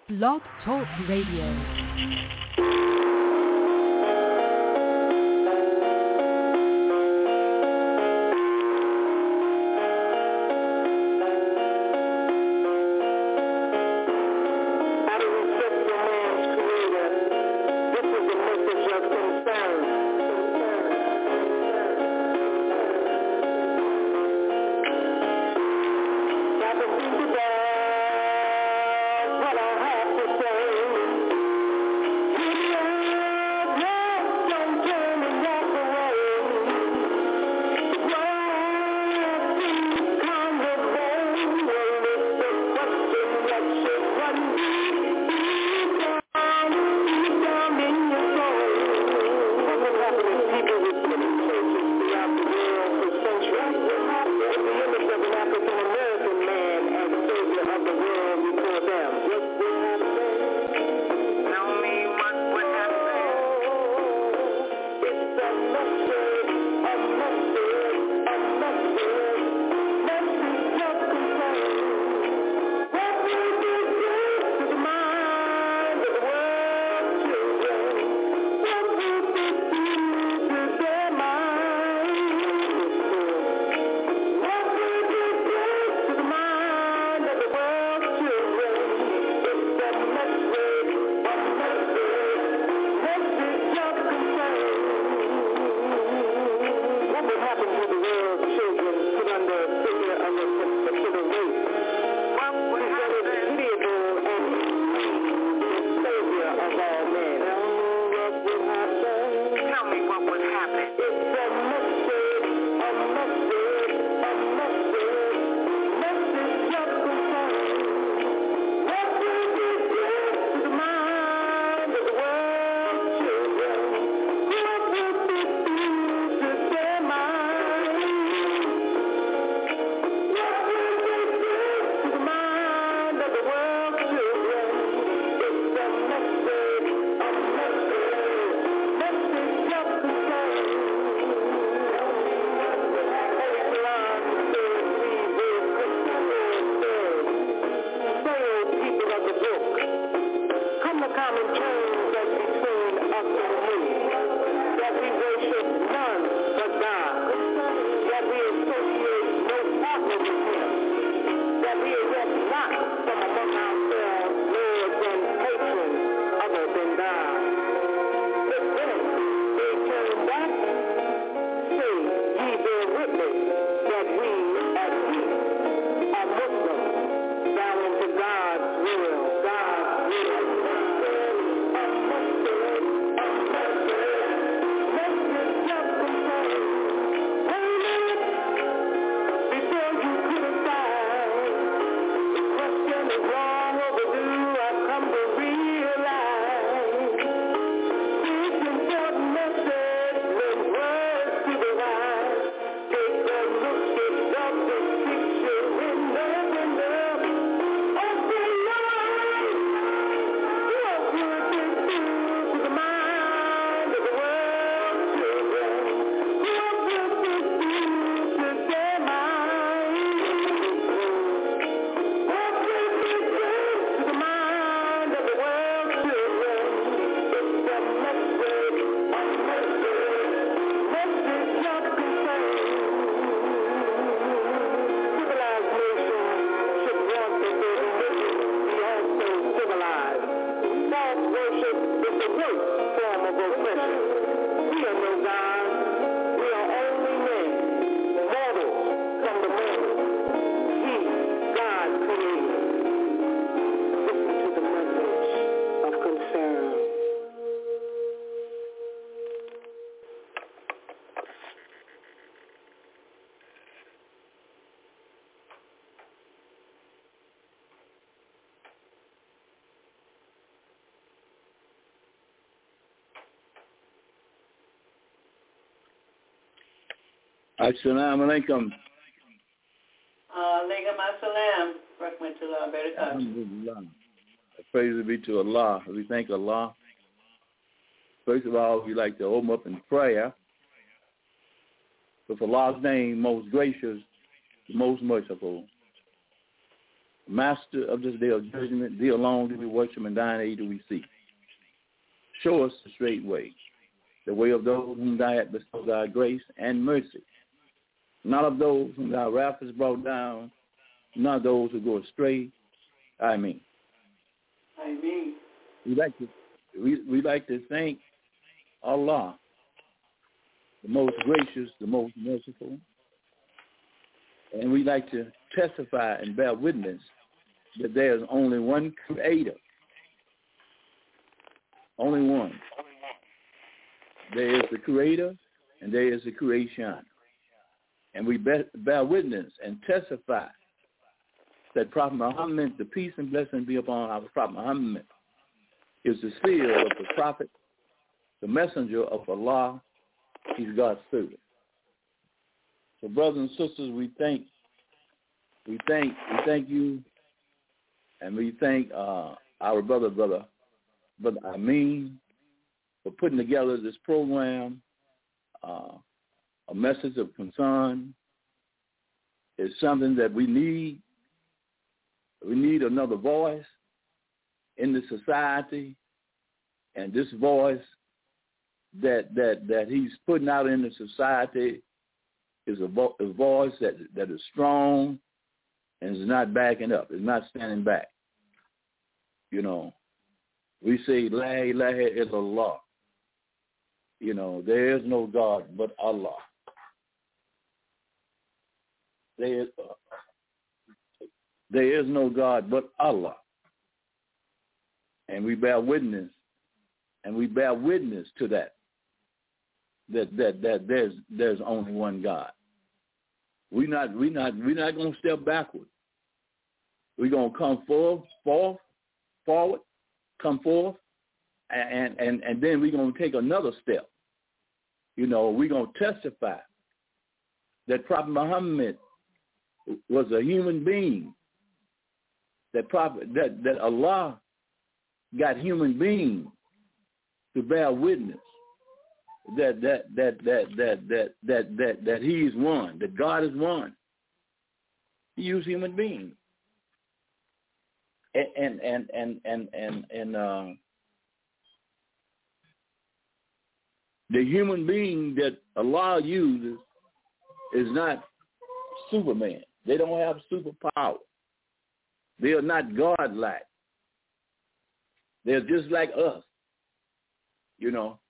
Blog Talk Radio. Assalamu alaikum. Alaikum assalam. Rahmatullah barakatuh. Alhamdulillah. Praise be to Allah. We thank Allah. First of all, we like to open up in prayer. With Allah's name, most gracious, most merciful. Master of this day of judgment, thee alone do we worship, and thine aid do we seek. Show us the straight way, the way of those whom thou hast bestowed thy grace and mercy, not of those whom thy wrath has brought down, not those who go astray. Amen. Amen. We like to thank Allah, the most gracious, the most merciful, and we like to testify and bear witness that there is only one Creator, only one. There is the Creator, and there is the creation, and we bear witness and testify that Prophet Muhammad, the peace and blessing be upon our Prophet Muhammad, is the seal of the prophet, the messenger of Allah. He's God's servant. So, brothers and sisters, we thank you, and we thank our brother Amin, for putting together this program. A message of concern is something that we need. We need another voice in the society, and this voice that he's putting out in the society is a voice that is strong and is not backing up, is not standing back. You know, we say, La ilaha illallah. You know, there is no God but Allah. There is no God but Allah. And we bear witness, to that there's only one God. We're not going to step backward. We're going to come forward, and then we're going to take another step. You know, we're going to testify that Prophet Muhammad was a human being. That Allah got human beings to bear witness that He is one, that God is one. He used human beings, and the human being that Allah uses is not Superman. They don't have superpower. They are not God-like. They're just like us, you know.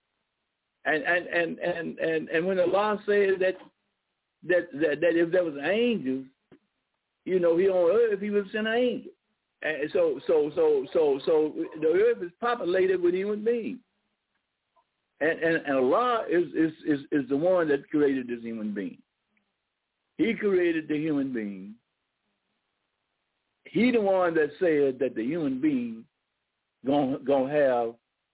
And when Allah says that if there was angels, you know, He on earth, He would send an angel. And so the earth is populated with human beings. And Allah is the one that created this human being. He created the human being. He the one that said that the human being gonna have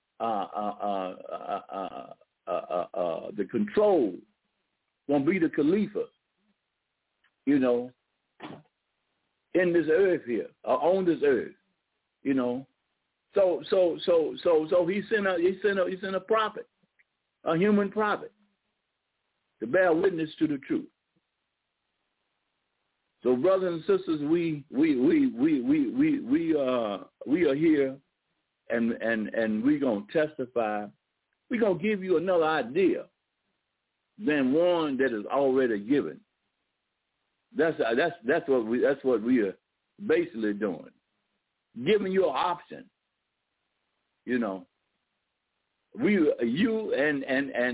the control, gonna be the Khalifa, you know, in this earth here, on this earth, you know. So he sent a prophet, a human prophet, to bear witness to the truth. So, brothers and sisters, we are here, and we're gonna testify. We're gonna give you another idea than one that is already given. That's what we are basically doing, giving you an option. You know, you and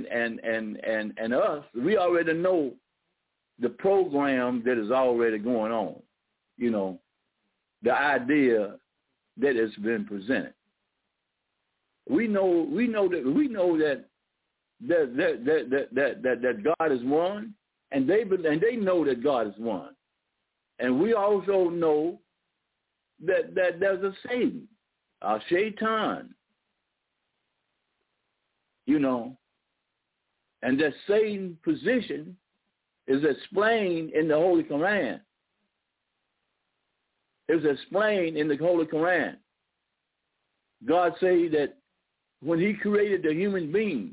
us, we already know the program that is already going on, you know, the idea that has been presented. We know that God is one, and they know that God is one, and we also know that there's a Satan, a Shaitan, you know, and that Satan's position is explained in the Holy Quran. It's explained in the Holy Quran. God said that when He created the human being,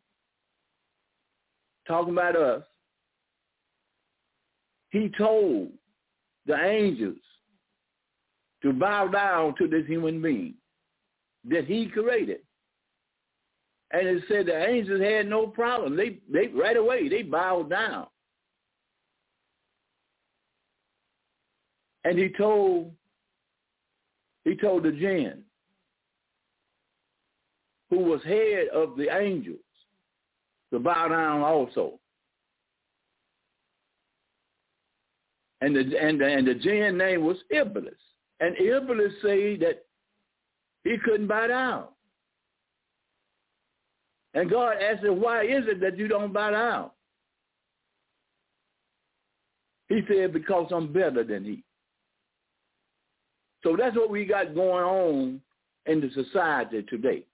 talking about us, He told the angels to bow down to this human being that he created. And it said the angels had no problem. They right away, they bowed down. And he told the jinn, who was head of the angels, to bow down also. And the jinn name was Iblis. And Iblis said that he couldn't bow down. And God asked him, why is it that you don't bow down? He said, because I'm better than he. So that's what we got going on in the society today.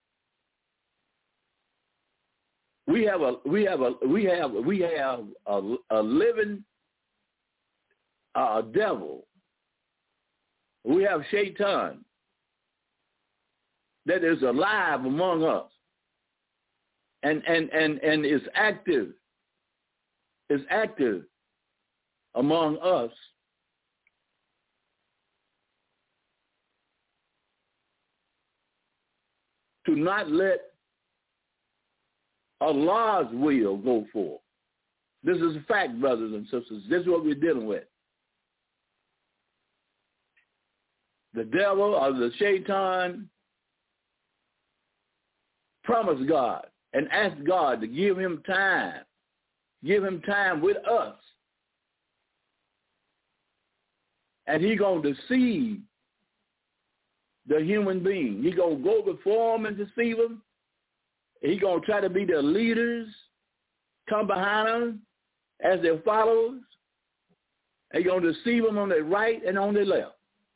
We have a living devil. We have Shaitan that is alive among us and is active among us. To not let Allah's will go forth. This is a fact, brothers and sisters. This is what we're dealing with. The devil or the Shaitan promised God and asked God to give him time with us. And he's going to deceive the human being. He's going to go before them and deceive them. He's going to try to be their leaders, come behind them as their followers. He's going to deceive them on their right and on their left.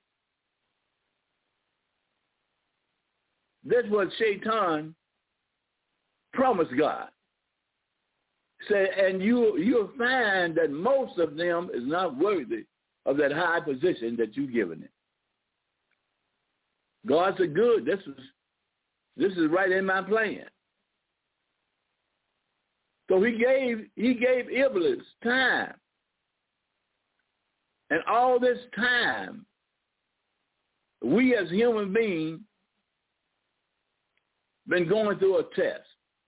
That's what Shaitan promised God. Say, and you'll find that most of them is not worthy of that high position that you've given them. God said, good, this is right in my plan. So he gave Iblis time. And all this time, we as human beings been going through a test.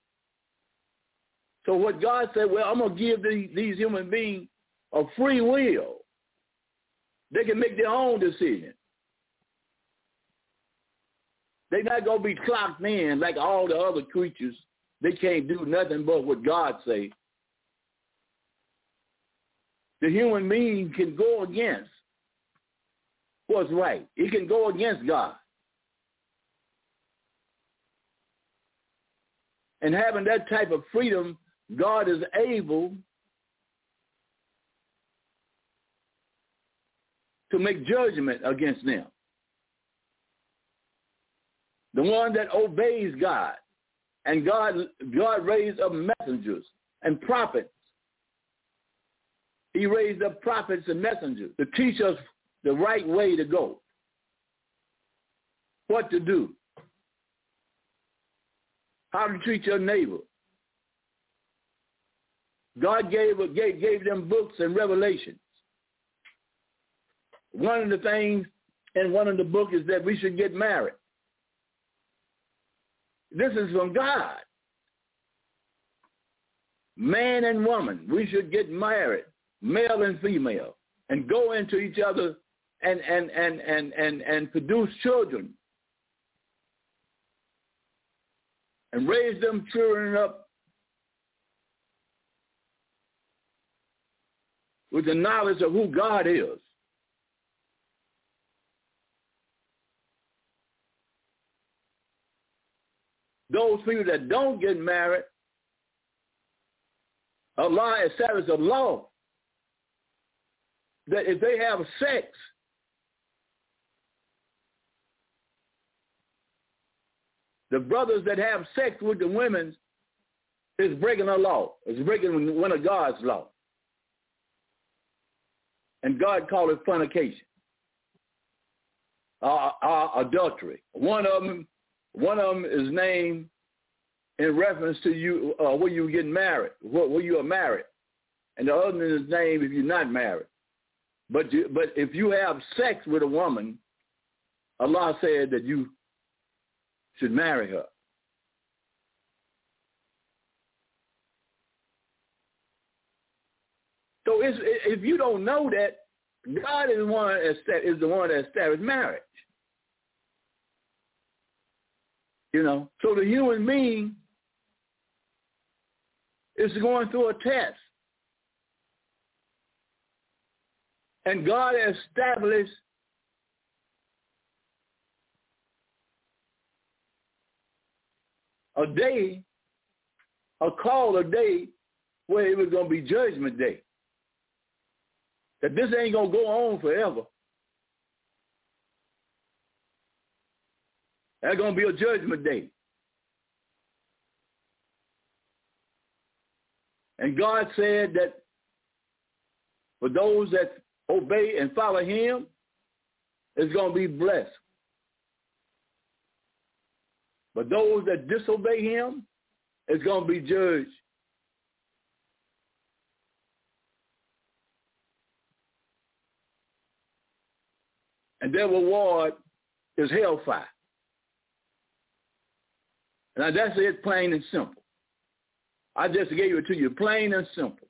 So what God said, well, I'm going to give these human beings a free will. They can make their own decision. They're not going to be clocked in like all the other creatures. They can't do nothing but what God says. The human being can go against what's right. He can go against God. And having that type of freedom, God is able to make judgment against them. The one that obeys God, and God raised up messengers and prophets. He raised up prophets and messengers to teach us the right way to go, what to do, how to treat your neighbor. God gave them books and revelations. One of the things in one of the books is that we should get married. This is from God. Man and woman, we should get married, male and female, and go into each other and produce children and raise them children up with the knowledge of who God is. Those people that don't get married, Allah established a law that if they have sex, the brothers that have sex with the women is breaking a law. It's breaking one of God's law. And God called it fornication, adultery. One of them is named in reference to you where you getting married, where you are married, and the other one is named if you're not married. But if you have sex with a woman, Allah said that you should marry her. So if you don't know that, God is the one that established marriage. You know, so the human being is going through a test. And God established a day, a day where it was going to be judgment day. That this ain't going to go on forever. There's going to be a judgment day. And God said that for those that obey and follow him, it's going to be blessed. But those that disobey him, it's going to be judged. And their reward is hellfire. Now that's it, plain and simple. I just gave it to you, plain and simple.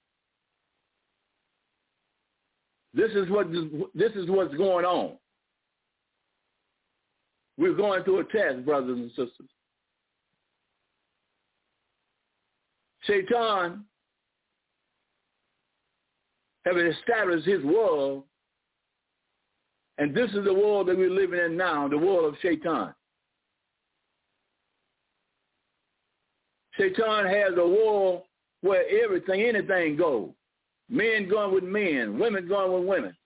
This is what's going on. We're going through a test, brothers and sisters. Shaitan has established his world, and this is the world that we're living in now, the world of Shaitan. Shaitan has a world where anything goes. Men going with men, women going with women.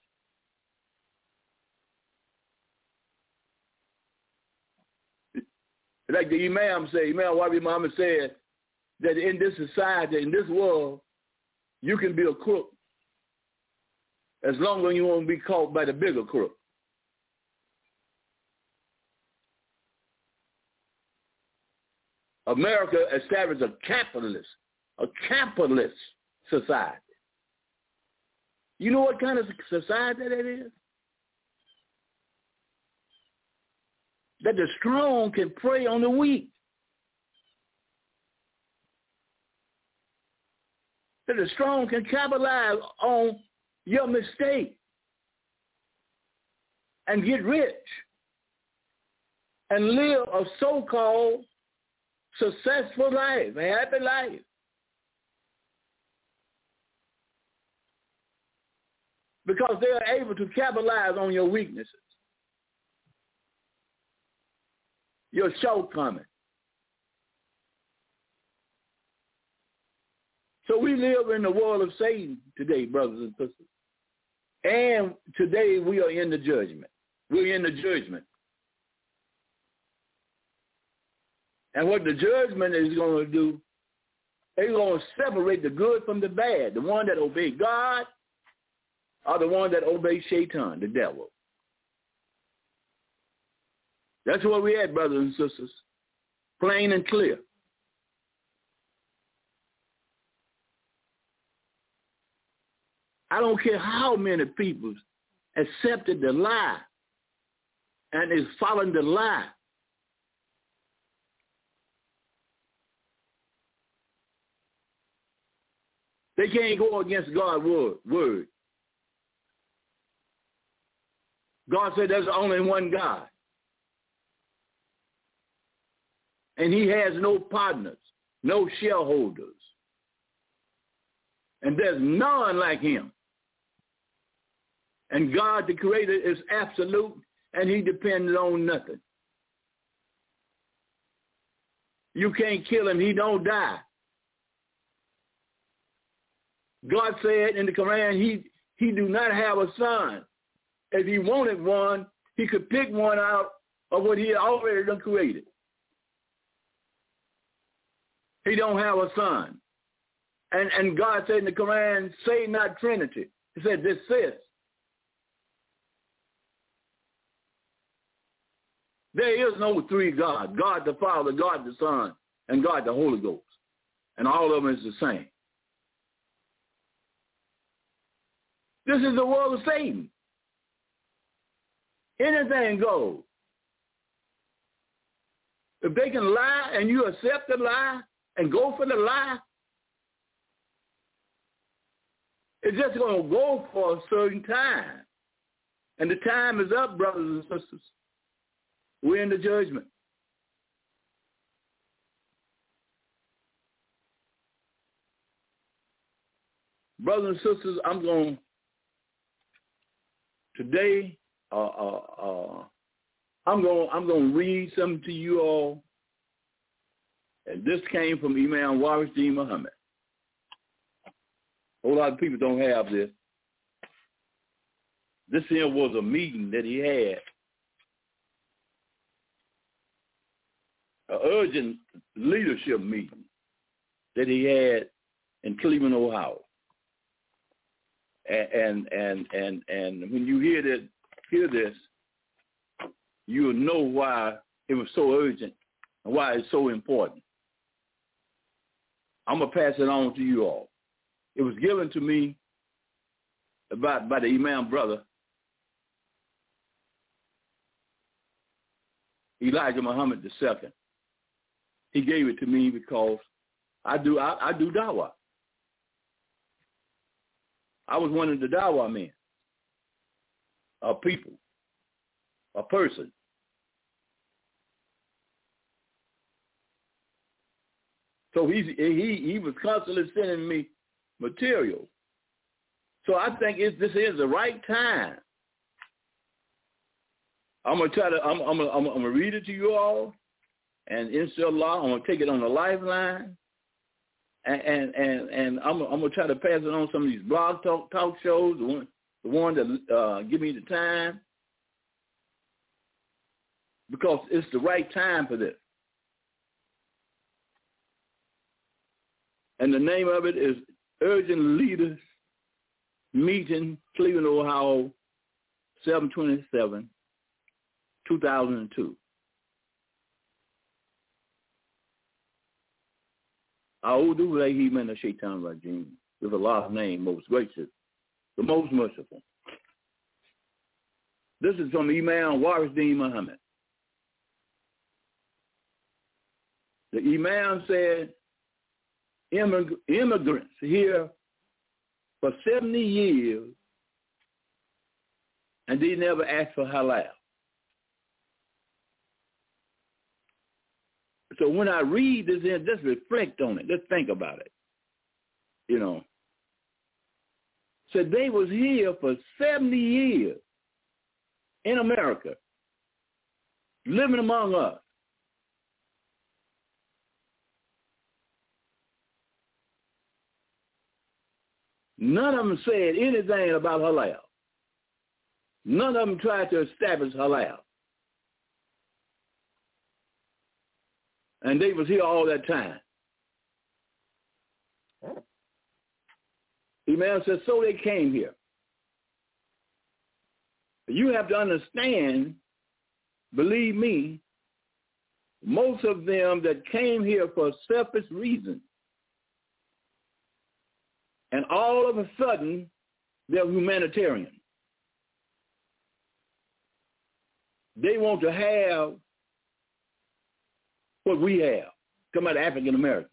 Like the Imam Wabi Muhammad said, that in this society, in this world, you can be a crook as long as you won't be caught by the bigger crook. America established a capitalist society. You know what kind of society that is? That the strong can prey on the weak. That the strong can capitalize on your mistake and get rich and live a so-called successful life, a happy life. Because they are able to capitalize on your weaknesses, your shortcomings. So we live in the world of Satan today, brothers and sisters. And today we are in the judgment. We're in the judgment. And what the judgment is going to do, they're going to separate the good from the bad. The one that obey God or the one that obey Shaitan, the devil. That's what we had, brothers and sisters. Plain and clear. I don't care how many people accepted the lie and is following the lie. They can't go against God's word. God said there's only one God. And he has no partners, no shareholders. And there's none like him. And God, the Creator, is absolute, and he depends on nothing. You can't kill him. He don't die. God said in the Quran, he do not have a son. If he wanted one, he could pick one out of what he had already done created. He don't have a son. And God said in the Quran, say not Trinity. He said, desist. There is no three gods, God the Father, God the Son, and God the Holy Ghost. And all of them is the same. This is the world of Satan. Anything goes. If they can lie and you accept the lie and go for the lie, it's just going to go for a certain time. And the time is up, brothers and sisters. We're in the judgment. Brothers and sisters, I'm going today. I'm going to read something to you all, and this came from Imam Waris D. Muhammad. A whole lot of people don't have this. This here was a meeting that he had, an urgent leadership meeting that he had in Cleveland, Ohio. And when you hear this, you'll know why it was so urgent and why it's so important. I'm going to pass it on to you all. It was given to me by the Imam brother, Elijah Muhammad II. He gave it to me because I do dawah. I was one of the dawah men, a people, a person. So he was constantly sending me material. So I think this is the right time. I'm gonna read it to you all, and inshallah I'm gonna take it on the lifeline, and I'm gonna try to pass it on some of these blog talk shows, the one that give me the time, because it's the right time for this. And the name of it is Urgent Leaders Meeting, Cleveland, Ohio, 7/27, 2002. A'udhu billahi minash shaitanir rajim. With Allah's name, most gracious, the most merciful. This is from Imam Waris D. Muhammad. The Imam said, immigrants here for 70 years, and they never asked for halal. So when I read this, just reflect on it. Just think about it. You know. So they was here for 70 years in America, living among us. None of them said anything about halal. None of them tried to establish halal. And they was here all that time. Imam says, so they came here. You have to understand, believe me, most of them that came here for selfish reasons, and all of a sudden, they're humanitarian. They want to have what we have, come out of African American.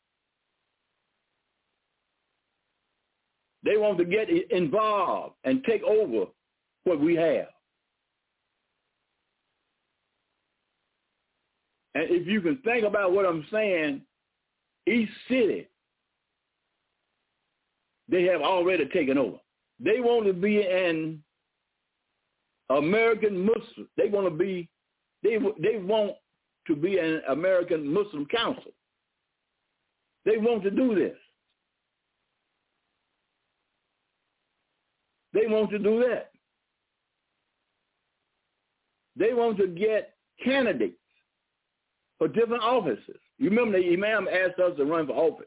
They want to get involved and take over what we have. And if you can think about what I'm saying, each city, they have already taken over. They want to be an American Muslim. They want to be an American Muslim Council. They want to do this. They want to do that. They want to get candidates for different offices. You remember the Imam asked us to run for office.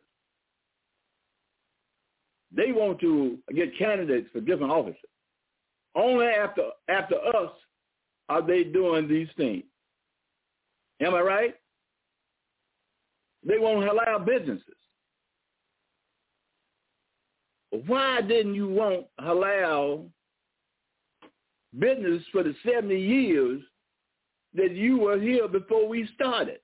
They want to get candidates for different offices. Only after us are they doing these things. Am I right? They want to allow businesses. Why didn't you want halal business for the 70 years that you were here before we started.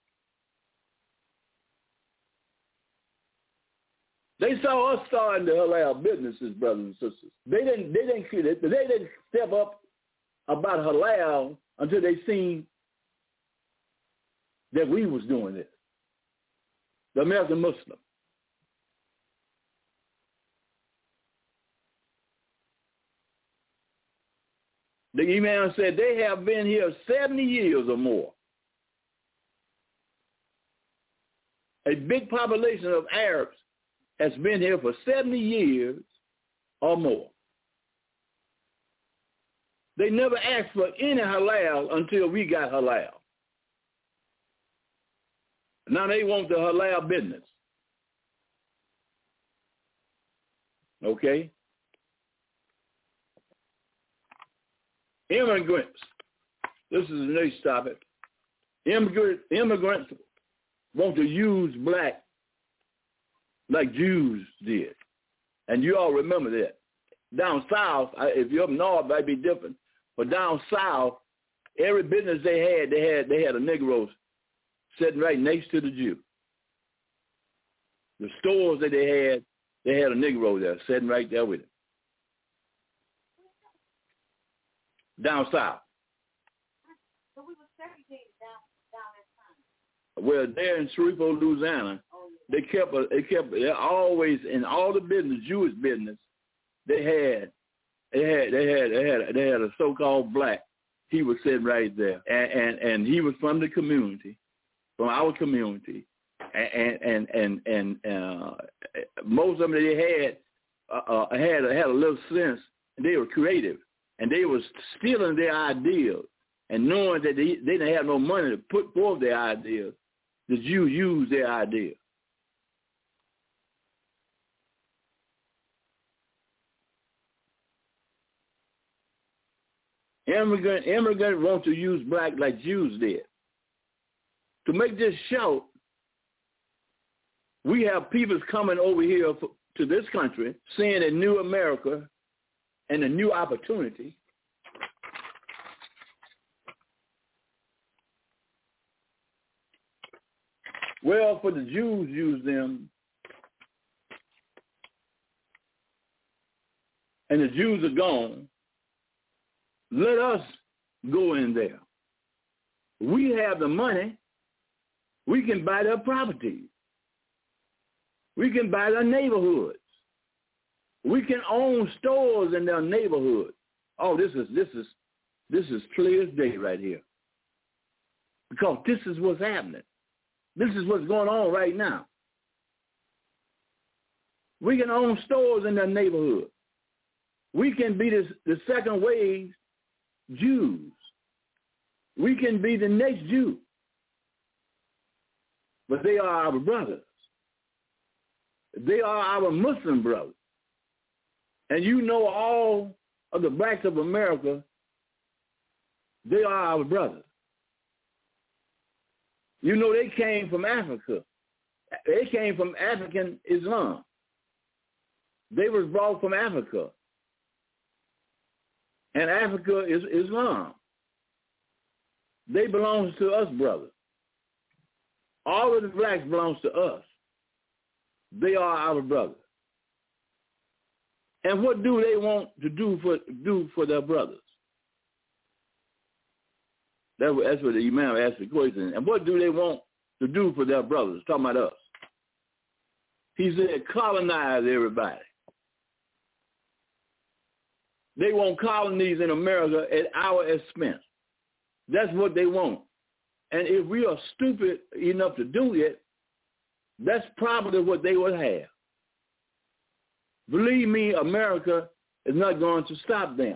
They saw us starting to halal businesses, brothers and sisters. They didn't step up about halal until they seen that we was doing this. The American Muslim. The Imam said they have been here 70 years or more. A big population of Arabs has been here for 70 years or more. They never asked for any halal until we got halal. Now they want the halal business. Okay? Immigrants. This is the next topic. Immigrants want to use black like Jews did. And you all remember that. Down south, if you're up north, that'd be different. But down south, every business they had a Negro sitting right next to the Jew. The stores that they had a Negro there sitting right there with him. Down south. So we were segregated down that time. Well, there in Shreveport, Louisiana, they kept always in all the business, Jewish business, they had a so-called black. He was sitting right there, and he was from the community, from our community, and most of them they had a little sense. And they were creative, and they was stealing their ideas, and knowing that they didn't have no money to put forth their ideas. The Jews used their ideas. Immigrant want to use black like Jews did. To make this short, we have people coming over here to this country, seeing a new America and a new opportunity. Well, for the Jews use them, and the Jews are gone. Let us go in there. We have the money. We can buy their properties. We can buy their neighborhoods. We can own stores in their neighborhood. Oh, this is clear as day right here. Because this is what's happening. This is what's going on right now. We can own stores in their neighborhood. We can be the second wave Jews. We can be the next Jew. But they are our brothers. They are our Muslim brothers. And you know all of the blacks of America, they are our brothers. You know they came from Africa. They came from African Islam. They was brought from Africa. And Africa is Islam. They belong to us, brothers. All of the blacks belongs to us. They are our brothers. And what do they want to do for their brothers? That's what the Imam asked the question. And what do they want to do for their brothers? Talking about us. He said, colonize everybody. They want colonies in America at our expense. That's what they want. And if we are stupid enough to do it, that's probably what they would have. Believe me, America is not going to stop them.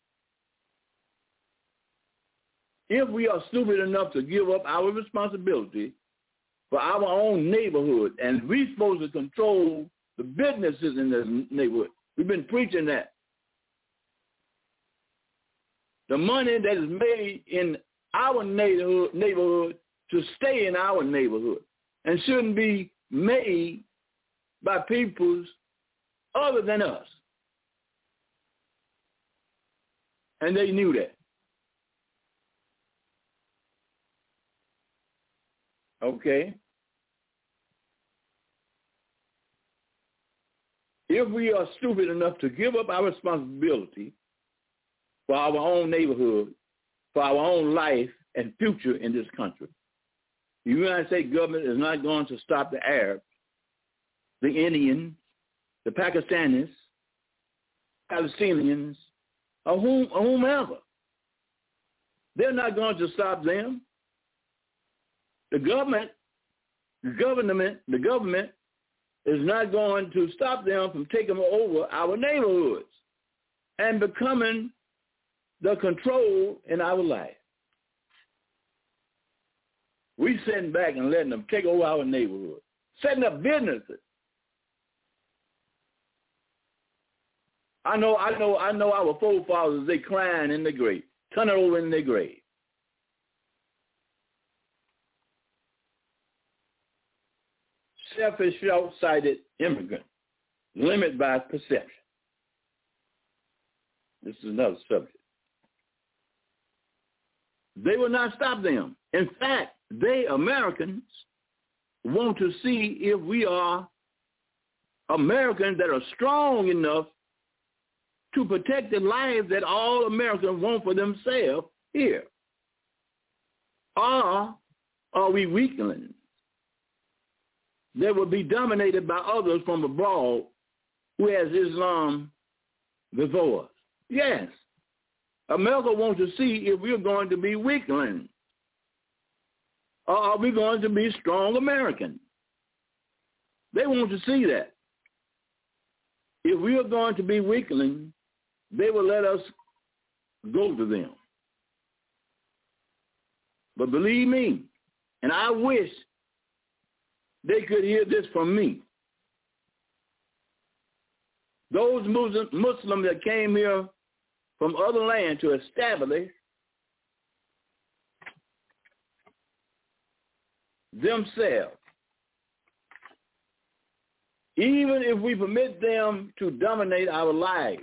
If we are stupid enough to give up our responsibility for our own neighborhood, and we're supposed to control the businesses in the neighborhood. We've been preaching that. The money that is made in our neighborhood to stay in our neighborhood and shouldn't be made by peoples other than us. And they knew that. Okay. If we are stupid enough to give up our responsibility for our own neighborhood, for our own life and future in this country, the United States government is not going to stop the Arabs, the Indians, the Pakistanis, Palestinians, or whomever. They're not going to stop them. The government is not going to stop them from taking over our neighborhoods and becoming the control in our life. We sitting back and letting them take over our neighborhood, setting up businesses. I know our forefathers, they crying in the grave, turning over in their grave. Selfish, short-sighted immigrant, limited by perception. This is another subject. They will not stop them. In fact, they, Americans, want to see if we are Americans that are strong enough to protect the lives that all Americans want for themselves here. Or are we weaklings that will be dominated by others from abroad who has Islam before us? Yes. America wants to see if we're going to be weaklings or are we going to be strong Americans. They want to see that. If we are going to be weaklings, they will let us go to them. But believe me, and I wish they could hear this from me. Those Muslims that came here from other land to establish themselves, even if we permit them to dominate our lives,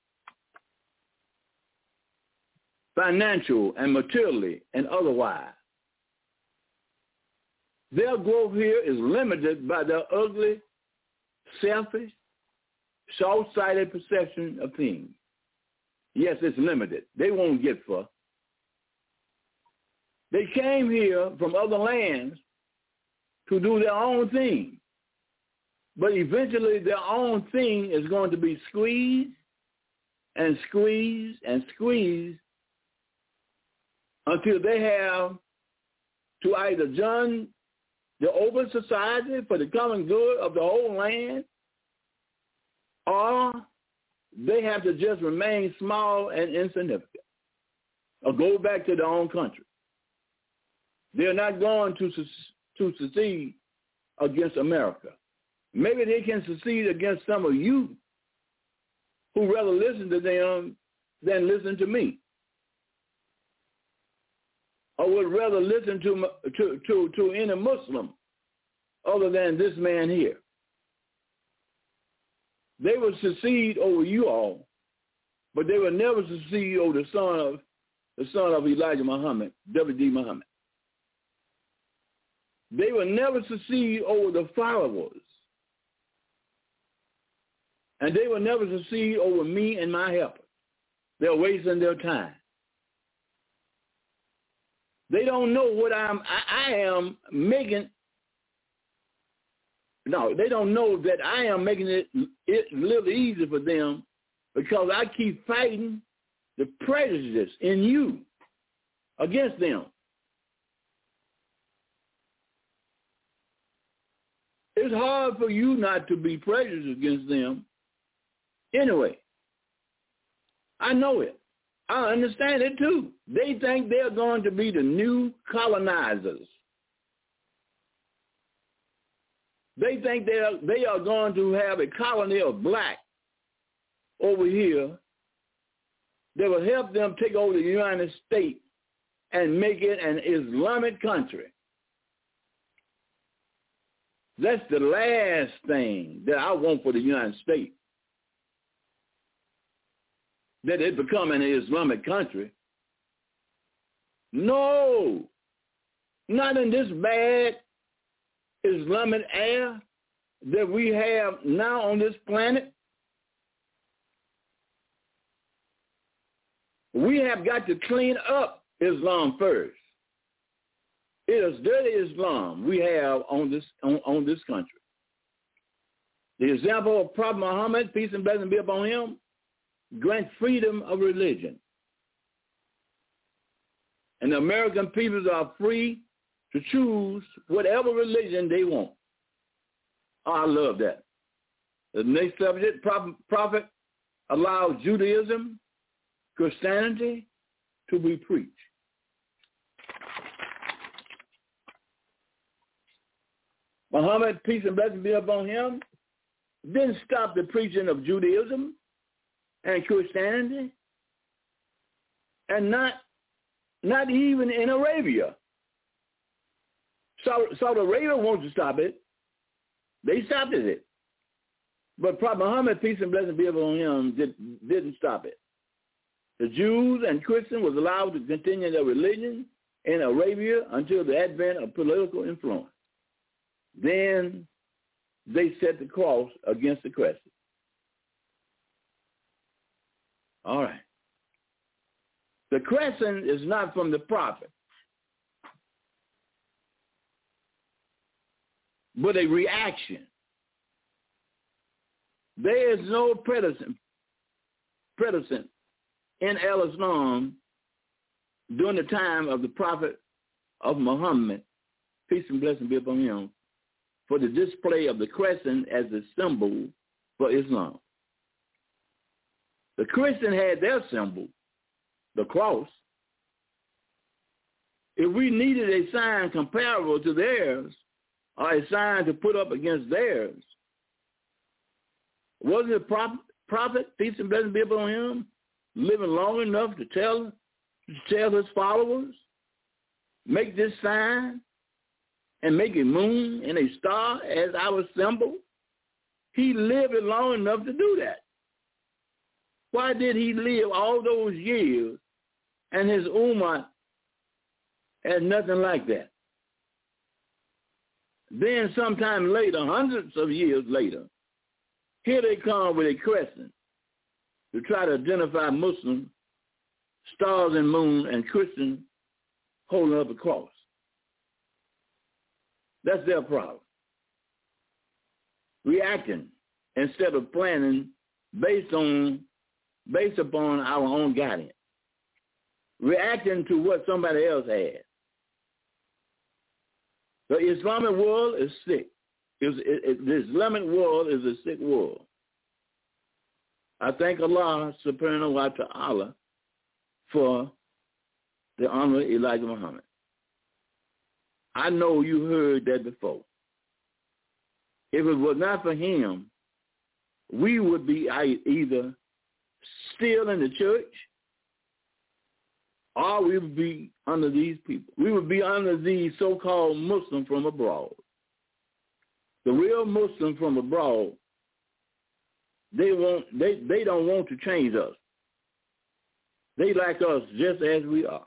financial and materially and otherwise, their growth here is limited by their ugly, selfish, short-sighted perception of things. Yes, it's limited. They won't get far. They came here from other lands to do their own thing. But eventually their own thing is going to be squeezed and squeezed and squeezed until they have to either join the open society for the common good of the whole land, or they have to just remain small and insignificant or go back to their own country. They're not going to succeed against America. Maybe they can succeed against some of you who rather listen to them than listen to me, or would rather listen to any Muslim other than this man here. They will succeed over you all, but they will never succeed over the son of Elijah Muhammad, W.D. Muhammad. They will never succeed over the followers, and they will never succeed over me and my helpers. They're wasting their time. They don't know what I am making. No, they don't know that I am making it a little easier for them because I keep fighting the prejudice in you against them. It's hard for you not to be prejudiced against them anyway. I know it. I understand it too. They think they're going to be the new colonizers. They think they are going to have a colony of black over here that will help them take over the United States and make it an Islamic country. That's the last thing that I want for the United States. that it become an Islamic country. No, not in this bad Islamic era that we have now on this planet. We have got to clean up Islam first. It is dirty Islam we have on this country. The example of Prophet Muhammad, peace and blessing be upon him, grant freedom of religion. And the American peoples are free to choose whatever religion they want. Oh, I love that. The next subject, Prophet allowed Judaism, Christianity to be preached. Muhammad, peace and blessing be upon him, didn't stop the preaching of Judaism and Christianity, and not even in Arabia. Saudi Arabia wants to stop it. They stopped it. But Prophet Muhammad, peace and blessing be upon him, didn't stop it. The Jews and Christians was allowed to continue their religion in Arabia until the advent of political influence. Then they set the cross against the crescent. All right. The crescent is not from the prophet, but a reaction. There is no predecessor in Islam during the time of the prophet of Muhammad, peace and blessing be upon him, for the display of the crescent as a symbol for Islam. The Christian had their symbol, the cross. If we needed a sign comparable to theirs, or a sign to put up against theirs, wasn't the prophet, peace and blessing be upon him, living long enough to tell his followers, make this sign and make a moon and a star as our symbol? He lived long enough to do that. Why did he live all those years and his ummah had nothing like that? Then sometime later, hundreds of years later, here they come with a crescent to try to identify Muslims, stars and moon, and Christians holding up a cross. That's their problem. Reacting instead of planning based upon our own guidance. Reacting to what somebody else had. The Islamic world is sick. The Islamic world is a sick world. I thank Allah subhanahu wa ta'ala for the honor of Elijah Muhammad. I know you heard that before. If it was not for him, we would be either still in the church or we would be under these people. We would be under these so-called Muslims from abroad. The real Muslims from abroad, they don't want to change us. They like us just as we are.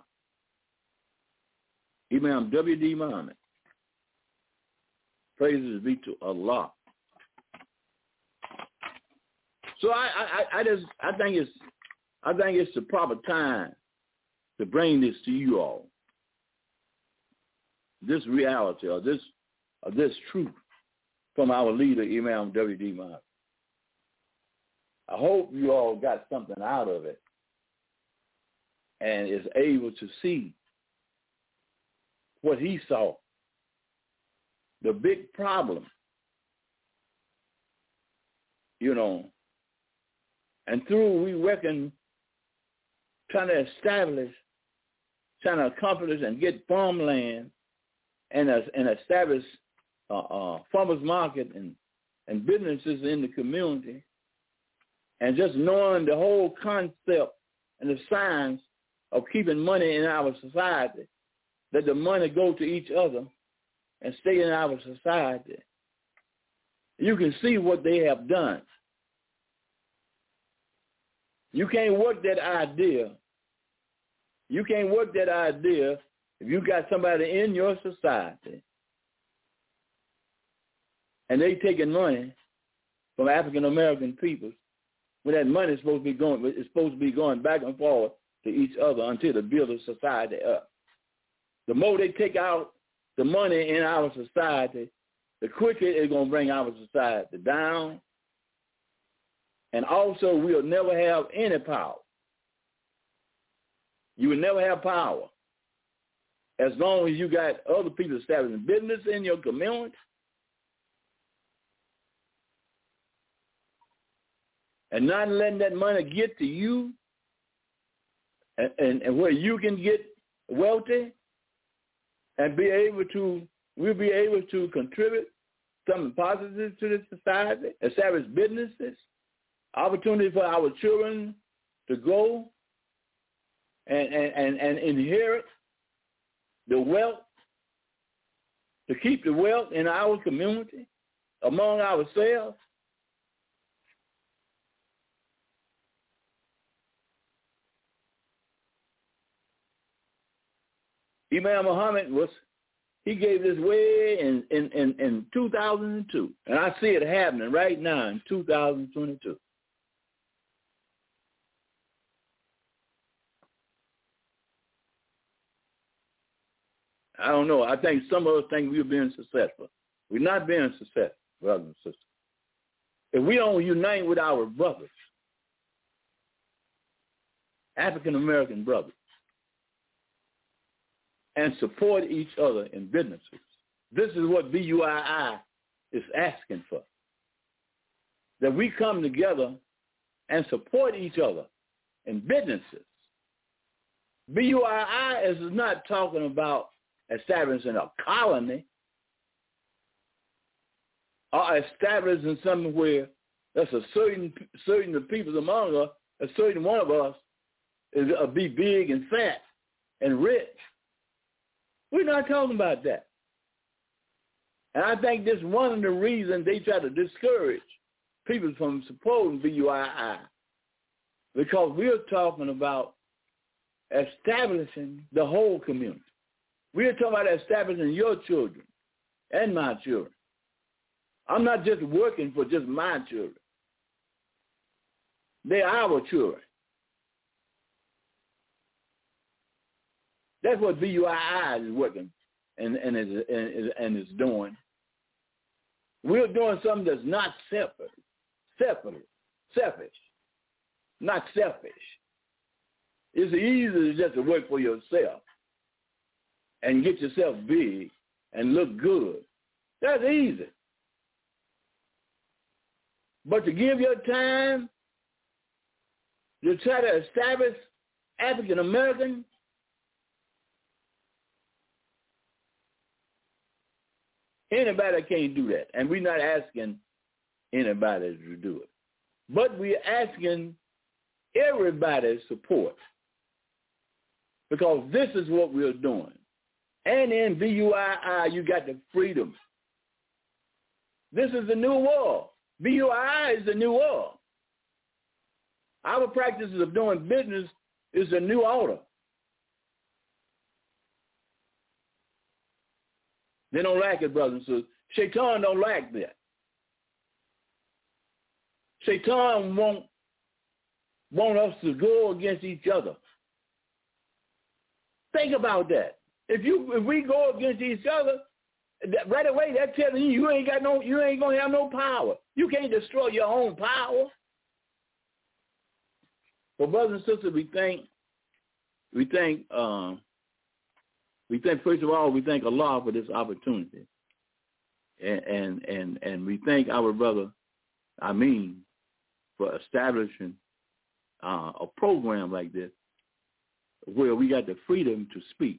Imam W.D. Muhammad. Praises be to Allah. So I think it's the proper time to bring this to you all. This reality or this truth from our leader, Imam W.D. Muhammad. I hope you all got something out of it and is able to see what he saw. The big problem, and through we reckon trying to accomplish and get farmland and establish farmers market and businesses in the community, and just knowing the whole concept and the science of keeping money in our society, that the money go to each other and stay in our society. You can see what they have done. You can't work that idea. You can't work that idea if you got somebody in your society and they taking money from African American people when that money is supposed to be going back and forth to each other until they build a society up. The more they take out the money in our society, the quicker it's going to bring our society down. And also, we'll never have any power. You will never have power as long as you got other people establishing business in your community and not letting that money get to you and where you can get wealthy and we'll be able to contribute something positive to the society, establish businesses, opportunity for our children to go and inherit the wealth, to keep the wealth in our community, among ourselves. Imam Muhammad he gave this way in 2002. And I see it happening right now in 2022. I don't know. I think some of us think we're being successful. We're not being successful, brothers and sisters. If we don't unite with our brothers, African-American brothers, and support each other in businesses, this is what BUII is asking for. That we come together and support each other in businesses. BUII is not talking about establishing a colony or establishing something where there's a certain people among us, a certain one of us is be big and fat and rich. We're not talking about that. And I think this is one of the reasons they try to discourage people from supporting BUII, because we're talking about establishing the whole community. We're talking about establishing your children and my children. I'm not just working for just my children. They're our children. That's what BUII is working and is doing. We're doing something that's not selfish, not selfish. It's easy just to work for yourself and get yourself big and look good. That's easy. But to give your time to try to establish African American, anybody can't do that. And we're not asking anybody to do it. But we're asking everybody's support, because this is what we're doing. And in BUII, you got the freedom. This is the new world. BUII is the new world. Our practices of doing business is the new order. They don't like it, brothers and sisters. Shaitan don't like that. Shaitan want us to go against each other. Think about that. If we go against each other, right away that's telling you ain't gonna have no power. You can't destroy your own power. But brothers and sisters, we think first of all, we thank Allah for this opportunity, and we thank our brother Amin for establishing a program like this, where we got the freedom to speak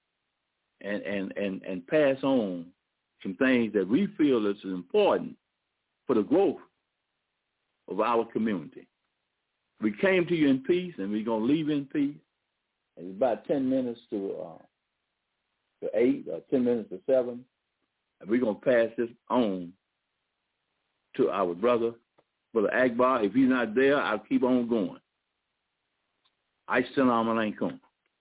and pass on some things that we feel is important for the growth of our community. We came to you in peace, and we're gonna leave in peace. It's about 10 minutes to 8 or 10 minutes to 7, and we're going to pass this on to our brother Akbar. If he's not there, I'll keep on going. Assalamu alaikum.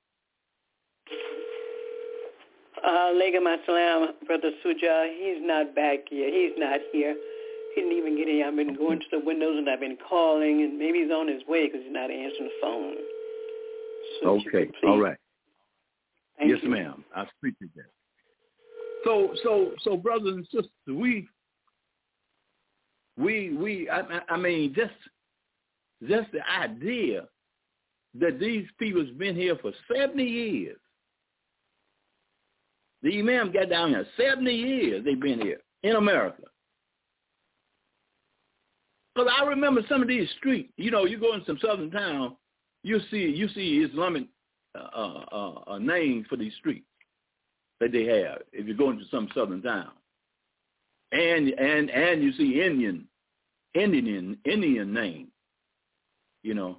Alaikum assalam, Brother Suja. He's not back yet. He's not here. He didn't even get here. I've been going to the windows and I've been calling, and maybe he's on his way because he's not answering the phone. So Okay, all right. Yes, you. ma'am. I appreciate that. So, brothers and sisters, I mean, just the idea that these people's been here for 70 years. The Imam got down here 70 years they've been here in America. Because I remember some of these streets, you know, you go in some southern town, you see Islamic names for these streets that they have if you go into some southern town. And you see Indian name, you know.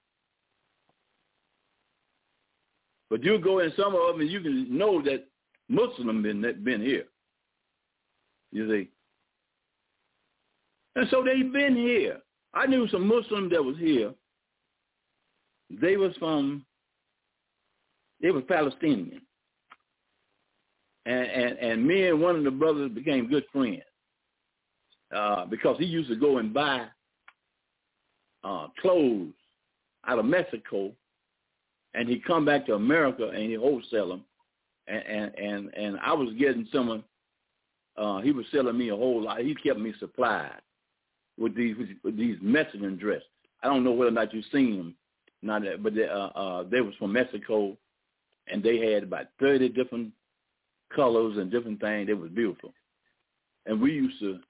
But you go in some of them and you can know that Muslim been here. You see. And so they've been here. I knew some Muslims that was here. They was Palestinian. And me and one of the brothers became good friends. Because he used to go and buy clothes out of Mexico, and he'd come back to America and he'd wholesale them. And I was getting some. He was selling me a whole lot. He kept me supplied with these Mexican dresses. I don't know whether or not you've seen them, but they was from Mexico, and they had about 30 different colors and different things. They was beautiful, and we used to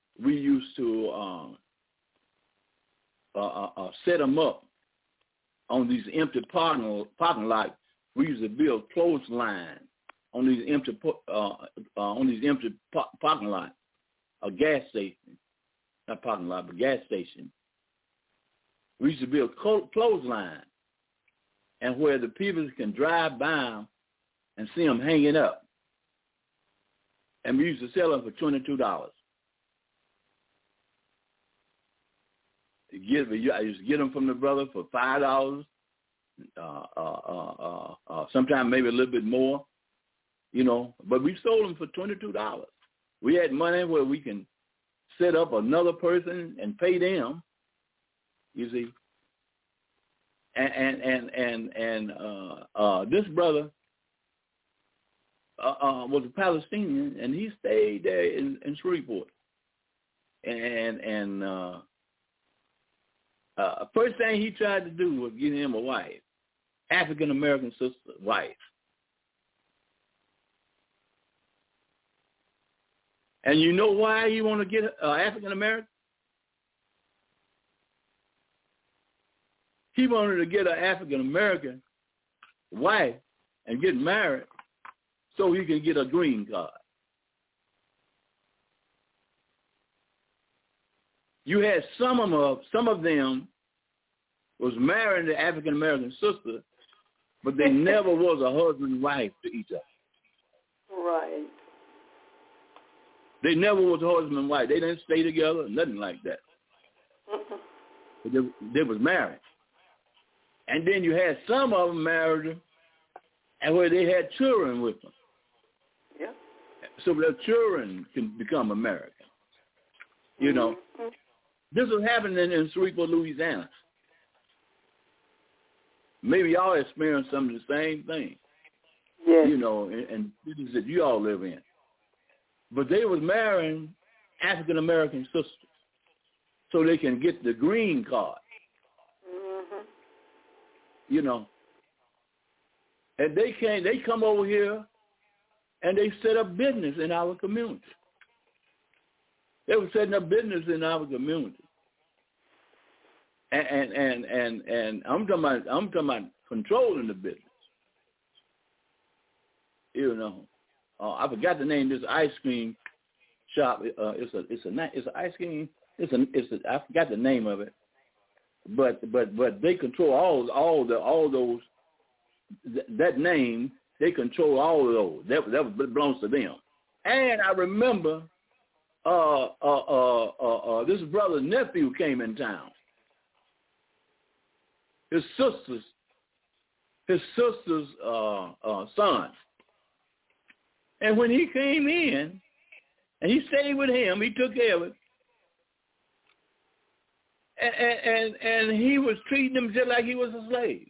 set them up on these empty parking lots. We used to build clothesline on these empty parking lots, a gas station, not parking lot, but gas station. We used to build clothesline, and where the people can drive by them and see them hanging up. And we used to sell them for $22. I used to get them from the brother for $5. Sometimes maybe a little bit more, you know. But we sold them for $22. We had money where we can set up another person and pay them. You see. And this brother was a Palestinian, and he stayed there in Shreveport. And first thing he tried to do was get him a wife, African-American sister wife. And you know why he want to get African-American? He wanted to get an African-American wife and get married so he can get a green card. You had some of them was marrying the African-American sister, but they never was a husband and wife to each other. Right. They never was a husband and wife. They didn't stay together, nothing like that. But they was married. And then you had some of them married and where they had children with them. Yeah. So their children can become American. You know. Mm-hmm. This was happening in Shreveport, Louisiana. Maybe y'all experienced some of the same thing. Yes. You know, and cities that you all live in. But they was marrying African-American sisters so they can get the green card. Mm-hmm. You know. And they come over here and they set up business in our community. They were setting up business in our community. And I'm talking about controlling the business. You know. I forgot the name of this ice cream shop. It's an ice cream. I forgot the name of it. But they control all those. That name, they control all of those. That belongs to them. And I remember this brother's nephew came in town. His sisters his sister's son. And when he came in, and he stayed with him, he took care of it, and he was treating him just like he was a slave.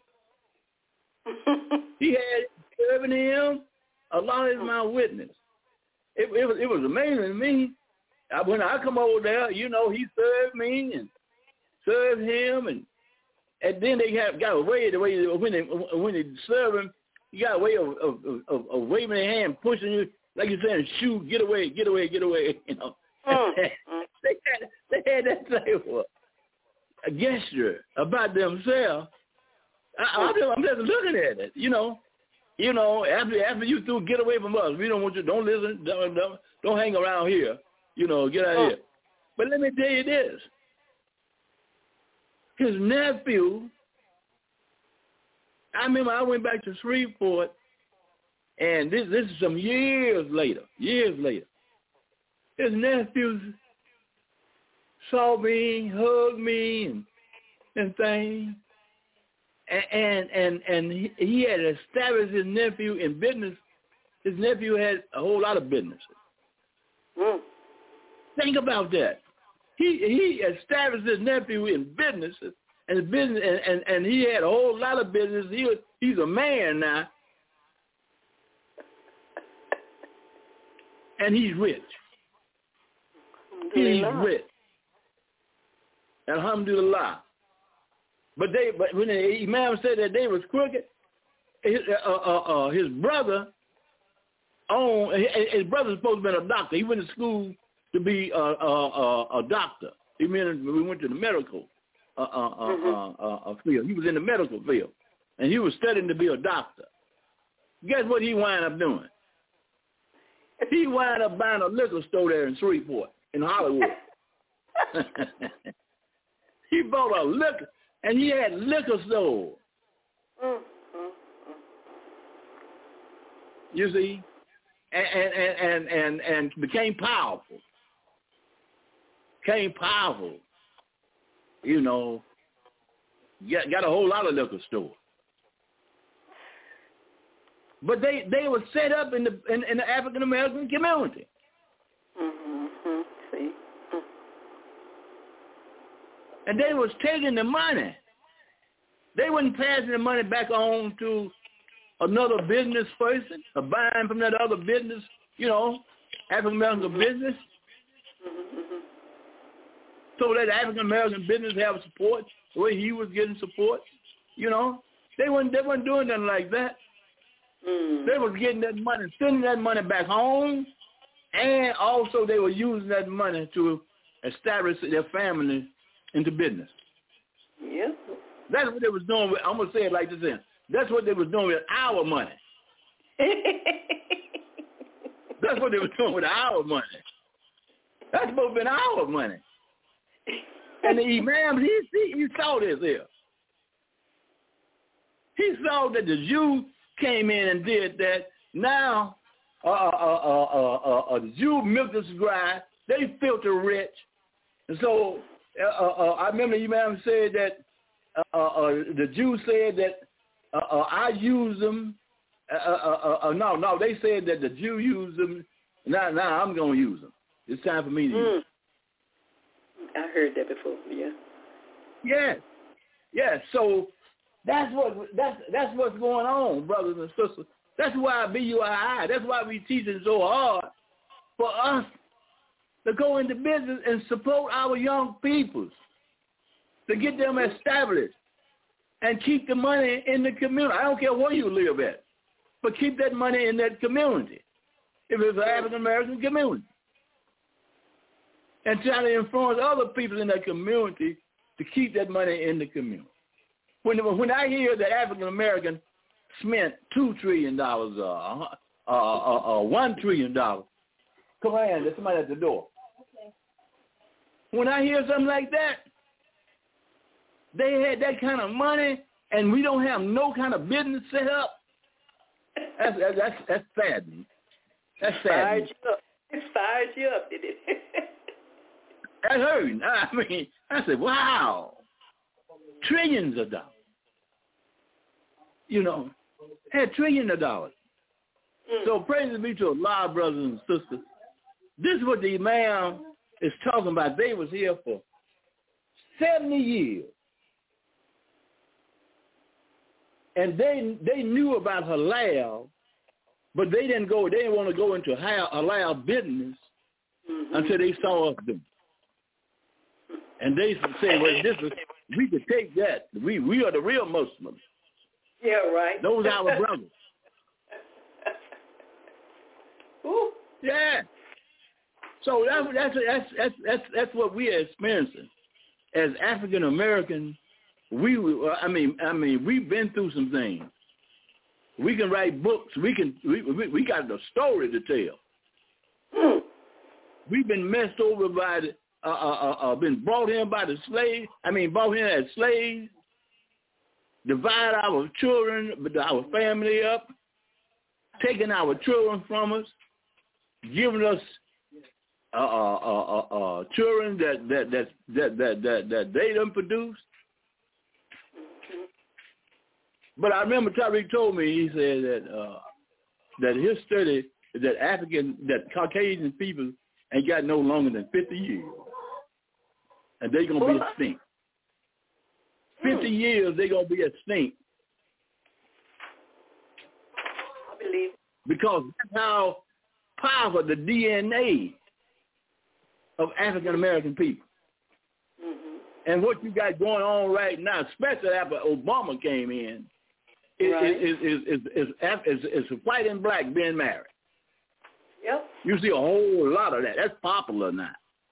He had serving him. Allah is my witness. It was amazing to me. When I come over there, he served me and served him, and then they got a way when they serve him, you got a way of waving their hand, pushing you, like you're saying, shoot, get away. They had that type of a gesture about themselves. I'm just looking at it, after you through, get away from us. We don't want you, don't listen, don't hang around here, get out of here. But let me tell you this. His nephew, I remember I went back to Shreveport, and this is some years later. His nephew saw me, hugged me, and things. And he had established his nephew in business. His nephew had a whole lot of businesses. Think about that. He established his nephew in businesses, and he had a whole lot of business. He's a man now, and he's rich. He's rich. Alhamdulillah. But when the Imam said that they was crooked, his brother his brother's supposed to be a doctor. He went to school to be a doctor. We went to the medical field. He was in the medical field, and he was studying to be a doctor. Guess what he wound up doing? He wound up buying a liquor store there in Shreveport, in Hollywood. He bought a liquor. And he had liquor store. You see, and became powerful. Got a whole lot of liquor store. But they were set up in the African American community. See. And they was taking the money. They wasn't passing the money back on to another business person or buying from that other business, African American business. So that African American business have support the way he was getting support. They weren't doing nothing like that. They was getting that money, sending that money back home, and also they were using that money to establish their family into business. Yeah. That's what they was doing with, I'm going to say it like this then. That's what they was doing with our money. That's what they was doing with our money. That's supposed to be our money. And the Imam, he saw this here. He saw that the Jew came in and did that. Now, the Jew milk is dry. They filter rich. And so, I remember Imam said that the Jew said that I use them. No, they said that the Jew used them. Now I'm going to use them. It's time for me to use them. I heard that before. Yeah. Yes. So that's what's going on, brothers and sisters. That's why BUII. That's why we teaching so hard for us to go into business and support our young peoples, to get them established and keep the money in the community. I don't care where you live at, but keep that money in that community, if it's an African-American community. And try to influence other people in that community to keep that money in the community. When I hear that African-American spent $2 trillion, $1 trillion, come on, there's somebody at the door. Okay. When I hear something like that, they had that kind of money, and we don't have no kind of business set up. That's saddening. That's saddening. It fired you up, did it? That hurt. I mean, I said, wow, trillions of dollars. had trillions of dollars. So praise be to a lot of brothers and sisters. This is what the man is talking about. They was here for 70 years. And they knew about halal, but they didn't want to go into halal business until they saw us do. And they said, well, we could take that. We are the real Muslims. Yeah, right. Those are our brothers. Ooh. Yeah. So that's what we are experiencing as African Americans. We've been through some things. We can write books. We got the story to tell. We've been messed over by been brought in by the slaves. Brought in as slaves. Divide our children, our family up, taking our children from us, giving us children that they done produced. But I remember Tariq told me, he said that his study that Caucasian people ain't got no longer than 50 years, and they're gonna be extinct. 50 years, they're gonna be extinct. I believe. Because that's how powerful the DNA of African American people. And what you got going on right now, especially after Obama came in, is white and black being married. Yep. You see a whole lot of that. That's popular now.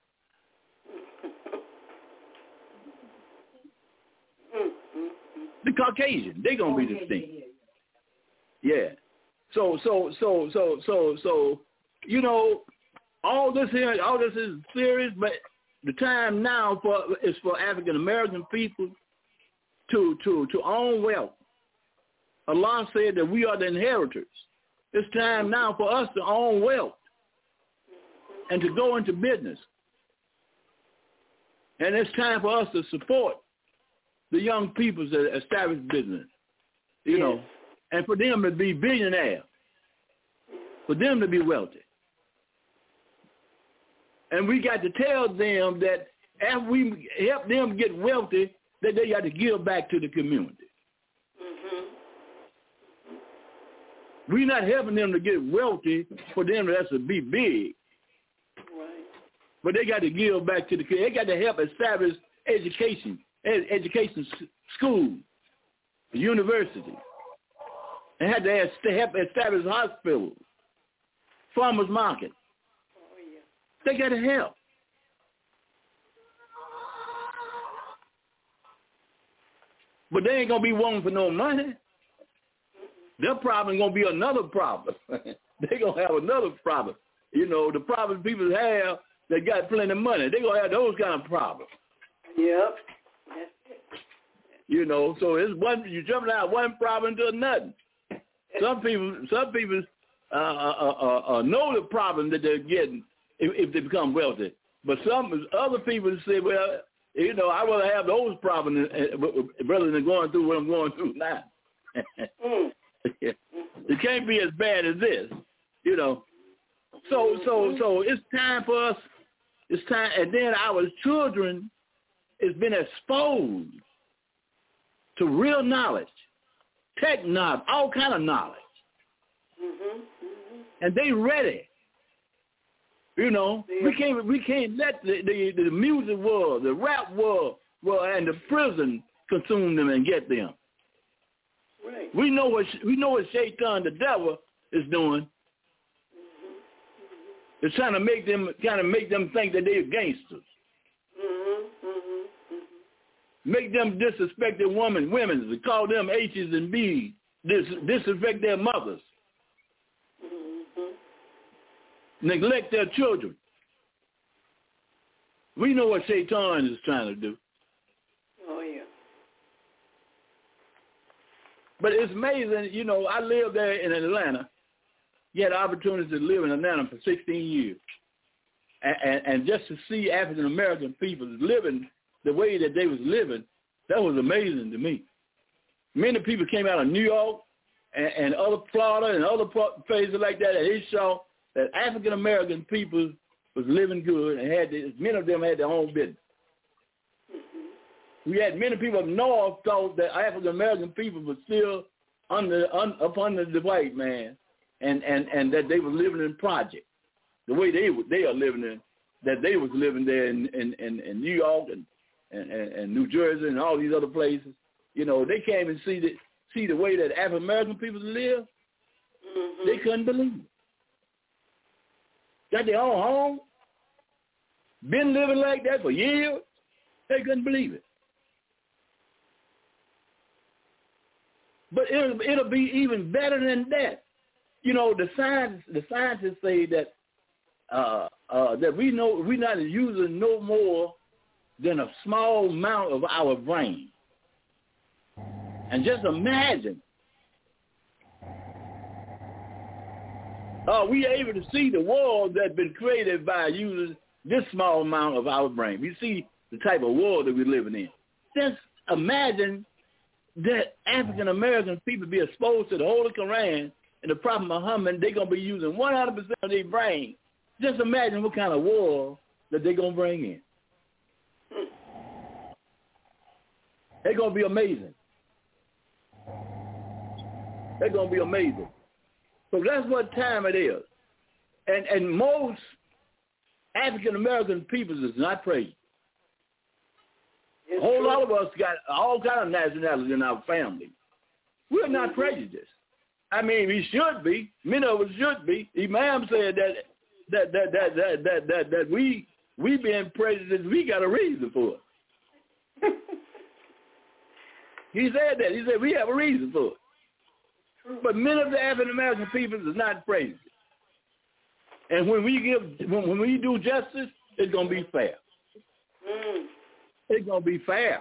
The Caucasian, they're gonna be distinct. Yeah. So all this is serious, but the time now is for African American people to own wealth. Allah said that we are the inheritors. It's time now for us to own wealth and to go into business. And it's time for us to support the young people that establish business, you know, and for them to be billionaires, for them to be wealthy. And we got to tell them that after we help them get wealthy, that they got to give back to the community. We're not helping them to get wealthy for them to be big. Right. But they got to give back to the community. They got to help establish education schools, universities, and had to help establish hospitals, farmers market. Oh, yeah. They got to help. But they ain't going to be wanting for no money. Their problem going to be another problem. They're going to have another problem. You know, the problem people have that got plenty of money, they're going to have those kind of problems. Yep. You know, so it's you jumping out one problem to another. Some people know the problem that they're getting if they become wealthy. But some other people say, well, you know, I rather have those problems rather than going through what I'm going through now. It can't be as bad as this, you know. So it's time for us. It's time, and then our children has been exposed to real knowledge, tech knowledge, all kind of knowledge, and they ready. You know, we can't let the music world, the rap world, and the prison consume them and get them. Right. We know what Shaitan, the devil, is doing. It's trying to make them think that they're gangsters. Make them disrespect their women, to call them H's and B's, disrespect their mothers, neglect their children. We know what Shaitan is trying to do. Oh, yeah. But it's amazing, you know, I lived there in Atlanta. You had the opportunity to live in Atlanta for 16 years. And just to see African-American people living the way that they was living, that was amazing to me. many people came out of New York and other Florida and other places like that, and they saw that African American people was living good and many of them had their own business. We had many people up north thought that African American people were still up under the white man, and that they were living in projects the way they are living in, that they was living there in New York and New Jersey and all these other places. You know, they came and see the way that African American people live. Mm-hmm. They couldn't believe it. Got their own home, been living like that for years. They couldn't believe it. But it'll be even better than that. You know, the scientists say that that we know we're not using no more than a small amount of our brain. And just imagine, we are able to see the world that's been created by using this small amount of our brain. We see the type of world that we're living in. Just imagine that African American people be exposed to the Holy Quran and the Prophet Muhammad. They're going to be using 100% of their brain. Just imagine what kind of world that they're going to bring in. They're going to be amazing. They're going to be amazing. So that's what time it is. And most African American peoples is not praised. A whole lot of us got all kind of nationalities in our family. We're not prejudiced. I mean, we should be. Many of us should be. Imam said that we being prejudiced, we got a reason for it. He said that. He said we have a reason for it. But many of the African American people is not prejudiced. And when we do justice, it's gonna be fair. It's gonna be fair.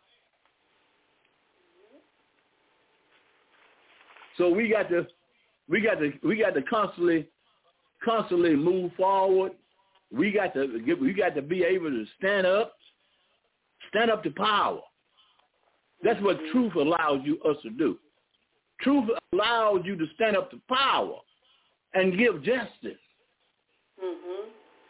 So we got to constantly move forward. We got to be able to stand up to power. That's what truth allows us to do. Truth allows you to stand up to power and give justice. Mm-hmm.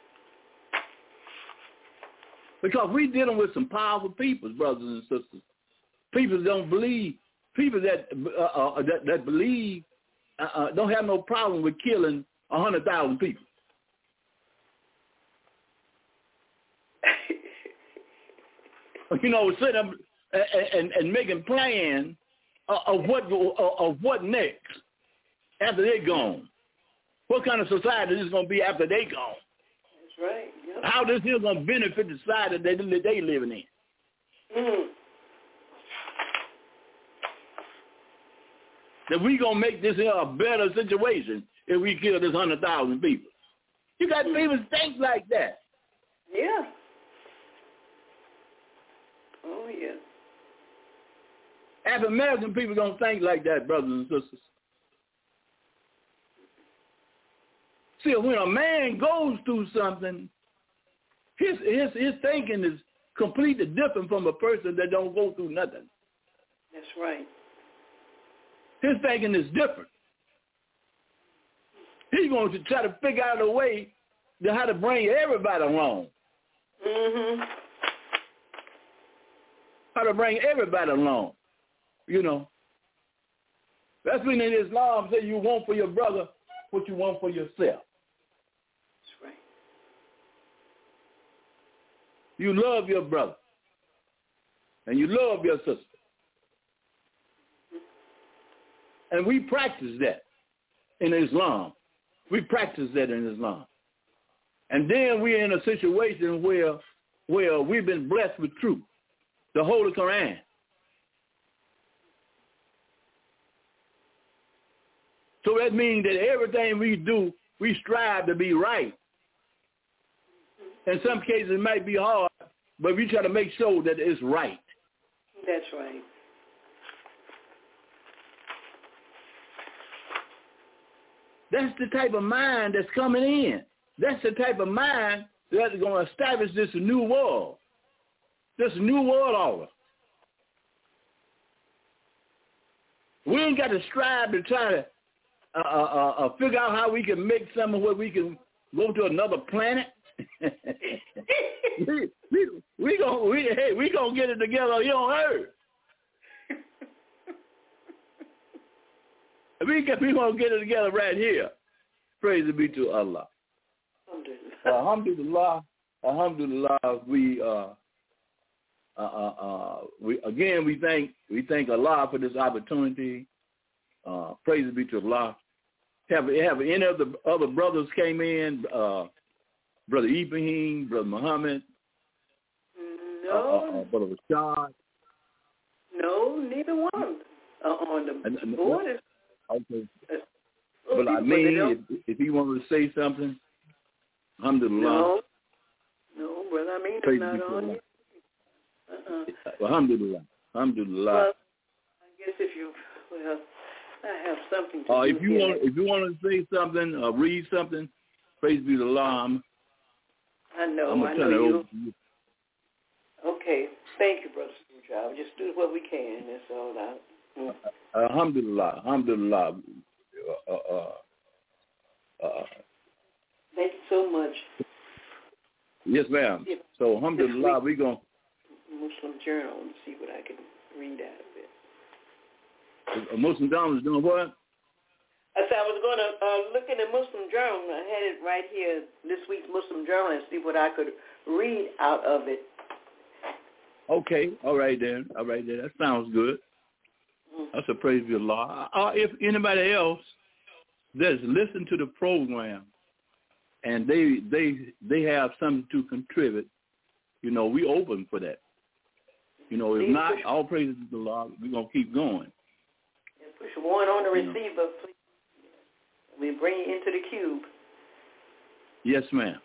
Because we're dealing with some powerful people, brothers and sisters. People don't believe. People that believe don't have no problem with killing 100,000 people. You know, sitting up and making plans of what next after they're gone. What kind of society is going to be after they're gone? That's right. Yep. How this is going to benefit the society that they living in? Mm. That we going to make this here a better situation if we kill this 100,000 people. You got people think like that. Yeah. Oh, yeah. African American people don't think like that, brothers and sisters. See, when a man goes through something, his thinking is completely different from a person that don't go through nothing. That's right. His thinking is different. He's going to try to figure out a way to how to bring everybody along. Mm-hmm. How to bring everybody along, you know. That's when in Islam say you want for your brother what you want for yourself. That's right. You love your brother. And you love your sister. And we practice that in Islam. We practice that in Islam. And then we're in a situation where we've been blessed with truth, the Holy Quran. So that means that everything we do, we strive to be right. In some cases it might be hard, but we try to make sure that it's right. That's right. That's the type of mind that's coming in. That's the type of mind that's going to establish this new world, this new world order. We ain't got to strive to try to figure out how we can make something where we can go to another planet. we gonna get it together here on Earth. We gonna get it together right here. Praise be to Allah. Alhamdulillah. Alhamdulillah. We thank Allah for this opportunity. Praise be to Allah. Have any of the other brothers came in? Brother Ibrahim, Brother Muhammad, no, Brother Rashad. No, neither one on the board. Okay. But I mean, if he wanted to say something, alhamdulillah. No, brother, I mean, it's not on it. Alhamdulillah. Alhamdulillah. Well, I guess I have something to do if you want to say something or read something, praise be to Allah. I know. I'm gonna turn it over to you. Okay. Thank you, Brother Suja. I'll just do what we can. That's all. Alhamdulillah. Alhamdulillah. Thank you so much. Yes, ma'am. Yeah. So, alhamdulillah, we're going to... Muslim Journal and see what I can read out of it. A Muslim Journal is doing what? I said I was going to look in the Muslim Journal. I had it right here, this week's Muslim Journal, and see what I could read out of it. Okay. All right, then. That sounds good. That's a praise be Allah. If anybody else that's listened to the program and they have something to contribute, we open for that. If not, all praises to Allah, we're going to keep going. Push one on the receiver, please. We bring you into the cube. Yes, ma'am.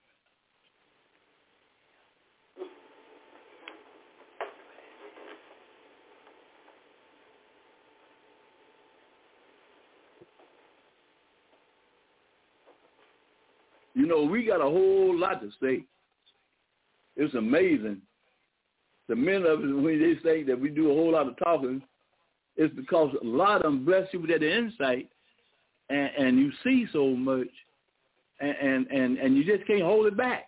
We got a whole lot to say. It's amazing. The men of it, when they say that we do a whole lot of talking, it's because a lot of them bless you with that insight, and you see so much, and you just can't hold it back.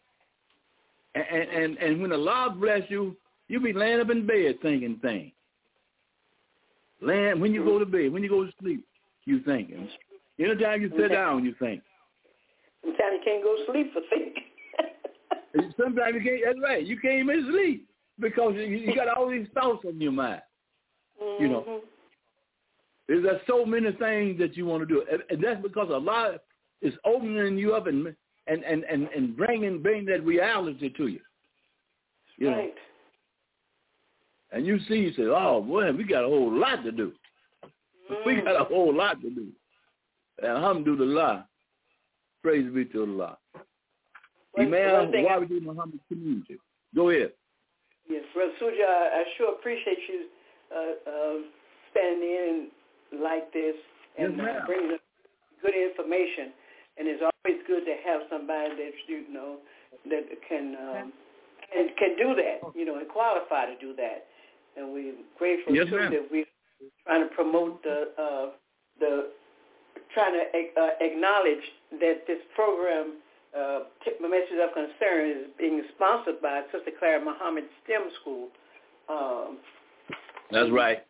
And when Allah bless you, you be laying up in bed thinking things. When you go to bed, when you go to sleep, you thinking. Anytime you sit down, you think. Sometimes you can't go to sleep for thinking. Sometimes you can't. That's right. You can't even sleep because you got all these thoughts on your mind. Mm-hmm. There's so many things that you want to do, and that's because Allah is opening you up and bringing that reality to you. You right. know? And you see, you say, "Oh boy, we got a whole lot to do. We got a whole lot to do." Alhamdulillah. Praise be to Allah. Imam Wahid Muhammad community. Go ahead. Yes, Brother Suja, I sure appreciate you standing in like this and bringing us good information. And it's always good to have somebody that that can do that, and qualify to do that. And we're grateful too that we're trying to promote trying to acknowledge that this program, Messages of Concern, is being sponsored by Sister Clara Muhammad STEM School. That's right.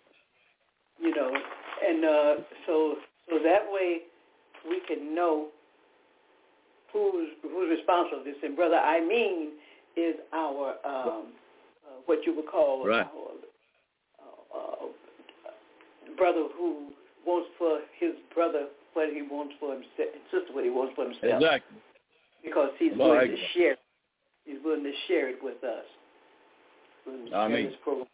And so that way we can know who's responsible for this. And Brother Amin is our what you would call right. our brother who wants for his brother what he wants for himself, and sister what he wants for himself. Exactly. Because he's willing to share. He's willing to share it with us. I mean.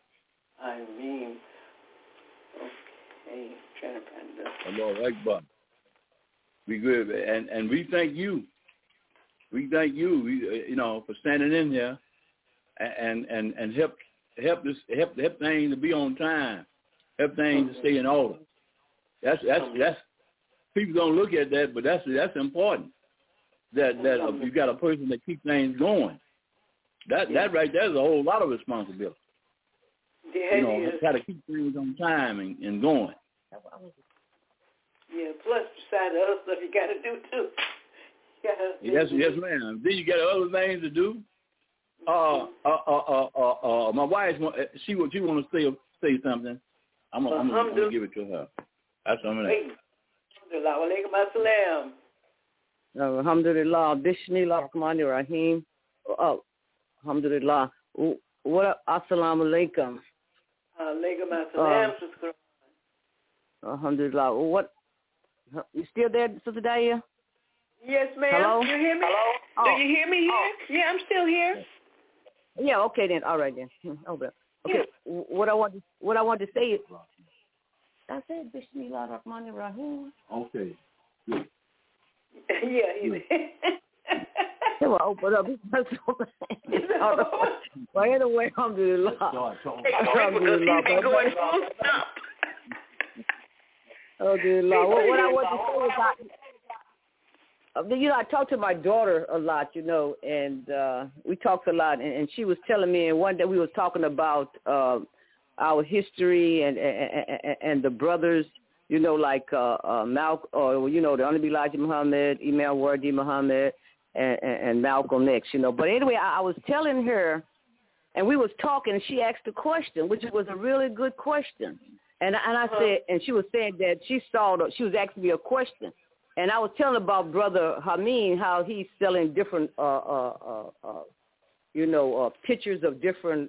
Okay. Trying to find it. Allah Akbar. We good, and we thank you. We thank you, for standing in there and help things to be on time, help things to stay in order. That's people don't look at that, but that's important. That if you got a person that keeps things going, that right there is a whole lot of responsibility. Yeah, try to keep things on time and going. Yeah, plus besides the other stuff you got to do too. Yes, ma'am. Then you got other things to do. My wife, she want to say something. I'm gonna give it to her. That's something. Alhamdulillah, Bismillah Rahmanir Rahim. Alhamdulillah. What up? Assalamu alaikum. Alaikum assalam. Alhamdulillah. What? You still there, Sister Dahlia? Yes, ma'am. Hello? You hear me? Hello? Do you hear me here? Yeah, I'm still here. Yeah. Okay then. All right then. Okay. Yeah. What I want to say is, I said Bismillah Rahmanir Rahim. Okay. Good. Yeah. They will open up. Well, anyway, alhamdulillah. Alhamdulillah. Alhamdulillah. What I want to say is, I talk to my daughter a lot, and we talked a lot, and she was telling me, and one day we was talking about our history and the brothers, like Malcolm, or the Honorable Elijah Muhammad, Imam Wardi Muhammad, and Malcolm X, But anyway, I was telling her, and we was talking, and she asked a question, which was a really good question, and I said, and she was saying that she was asking me a question. And I was telling about Brother Hameen, how he's selling different, pictures of different,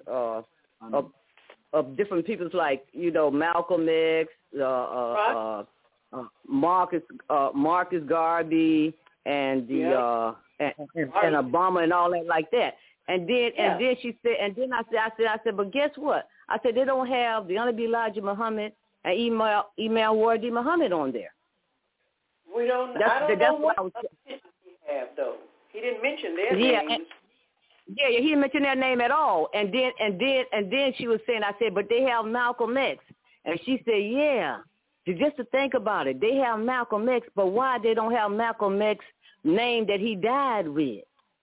of different people's, like, Malcolm X, Marcus Garvey, and and Obama and all that like that. And then she said, and then I said, but guess what? I said they don't have the Honorable Elijah Muhammad and Imam Wardi Muhammad on there. We don't. I don't know what pictures he have though. He didn't mention their names. He didn't mention their name at all. And then she was saying, I said, but they have Malcolm X, and she said, yeah. Just to think about it, they have Malcolm X, but why they don't have Malcolm X name that he died with?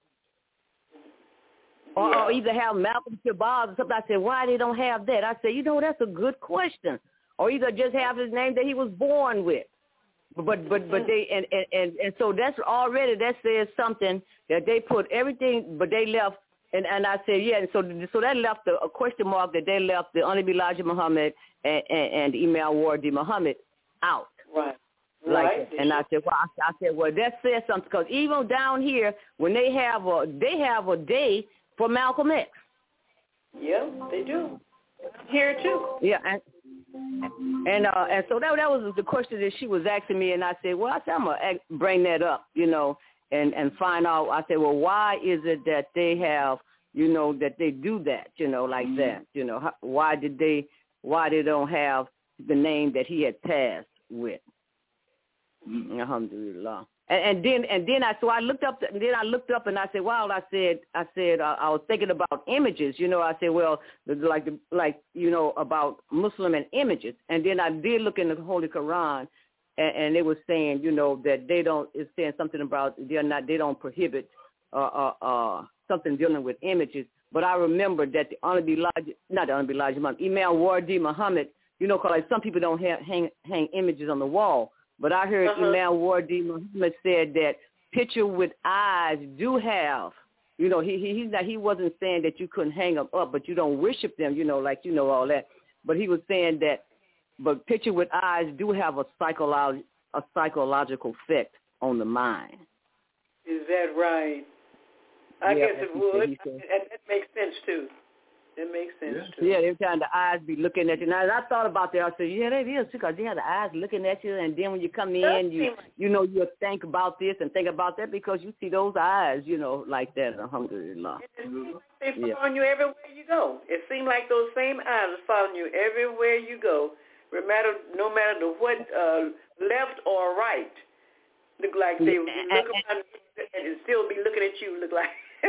Or either have Malcolm Shabazz or something. I said, why they don't have that? I said, that's a good question. Or either just have his name that he was born with. But they and so that's already, that says something that they put everything, but they left, and I said, and so that left a question mark, that they left the Honorable Elijah Muhammad and Imam Wardi Muhammad out. Right. Like, and I said, well, that says something, because even down here, when they have a day for Malcolm X. Yeah, they do. Here too. Yeah, and so that was the question that she was asking me, and I said, well, I'm gonna bring that up, and find out. I said, well, why is it that they have, that they do that, like that, why they don't have the name that he had passed with? Alhamdulillah. And then I looked up, and I said, wow, I was thinking about images, I said, well, like about Muslim and images. And then I did look in the Holy Quran, and it was saying, that it's saying something about they don't prohibit something dealing with images. But I remember that the Honorable Elijah Muhammad, Imam Wardi Muhammad, because like some people don't hang images on the wall. But I heard Imam Wardi Muhammad said that picture with eyes do have, he wasn't saying that you couldn't hang them up, but you don't worship them, all that. But he was saying that, but picture with eyes do have a psychological effect on the mind. Is that right? I guess it would. And that makes sense too. That makes sense too. Yeah, every time the eyes be looking at you. Now, I thought about that. I said, yeah, that is, because they have the eyes looking at you, and then when you come in, you'll think about this and think about that, because you see those eyes, like that. Alhamdulillah. They following you everywhere you go. It seems like those same eyes are following you everywhere you go, no matter what, left or right. Look like they look around and still be looking at you. Look like.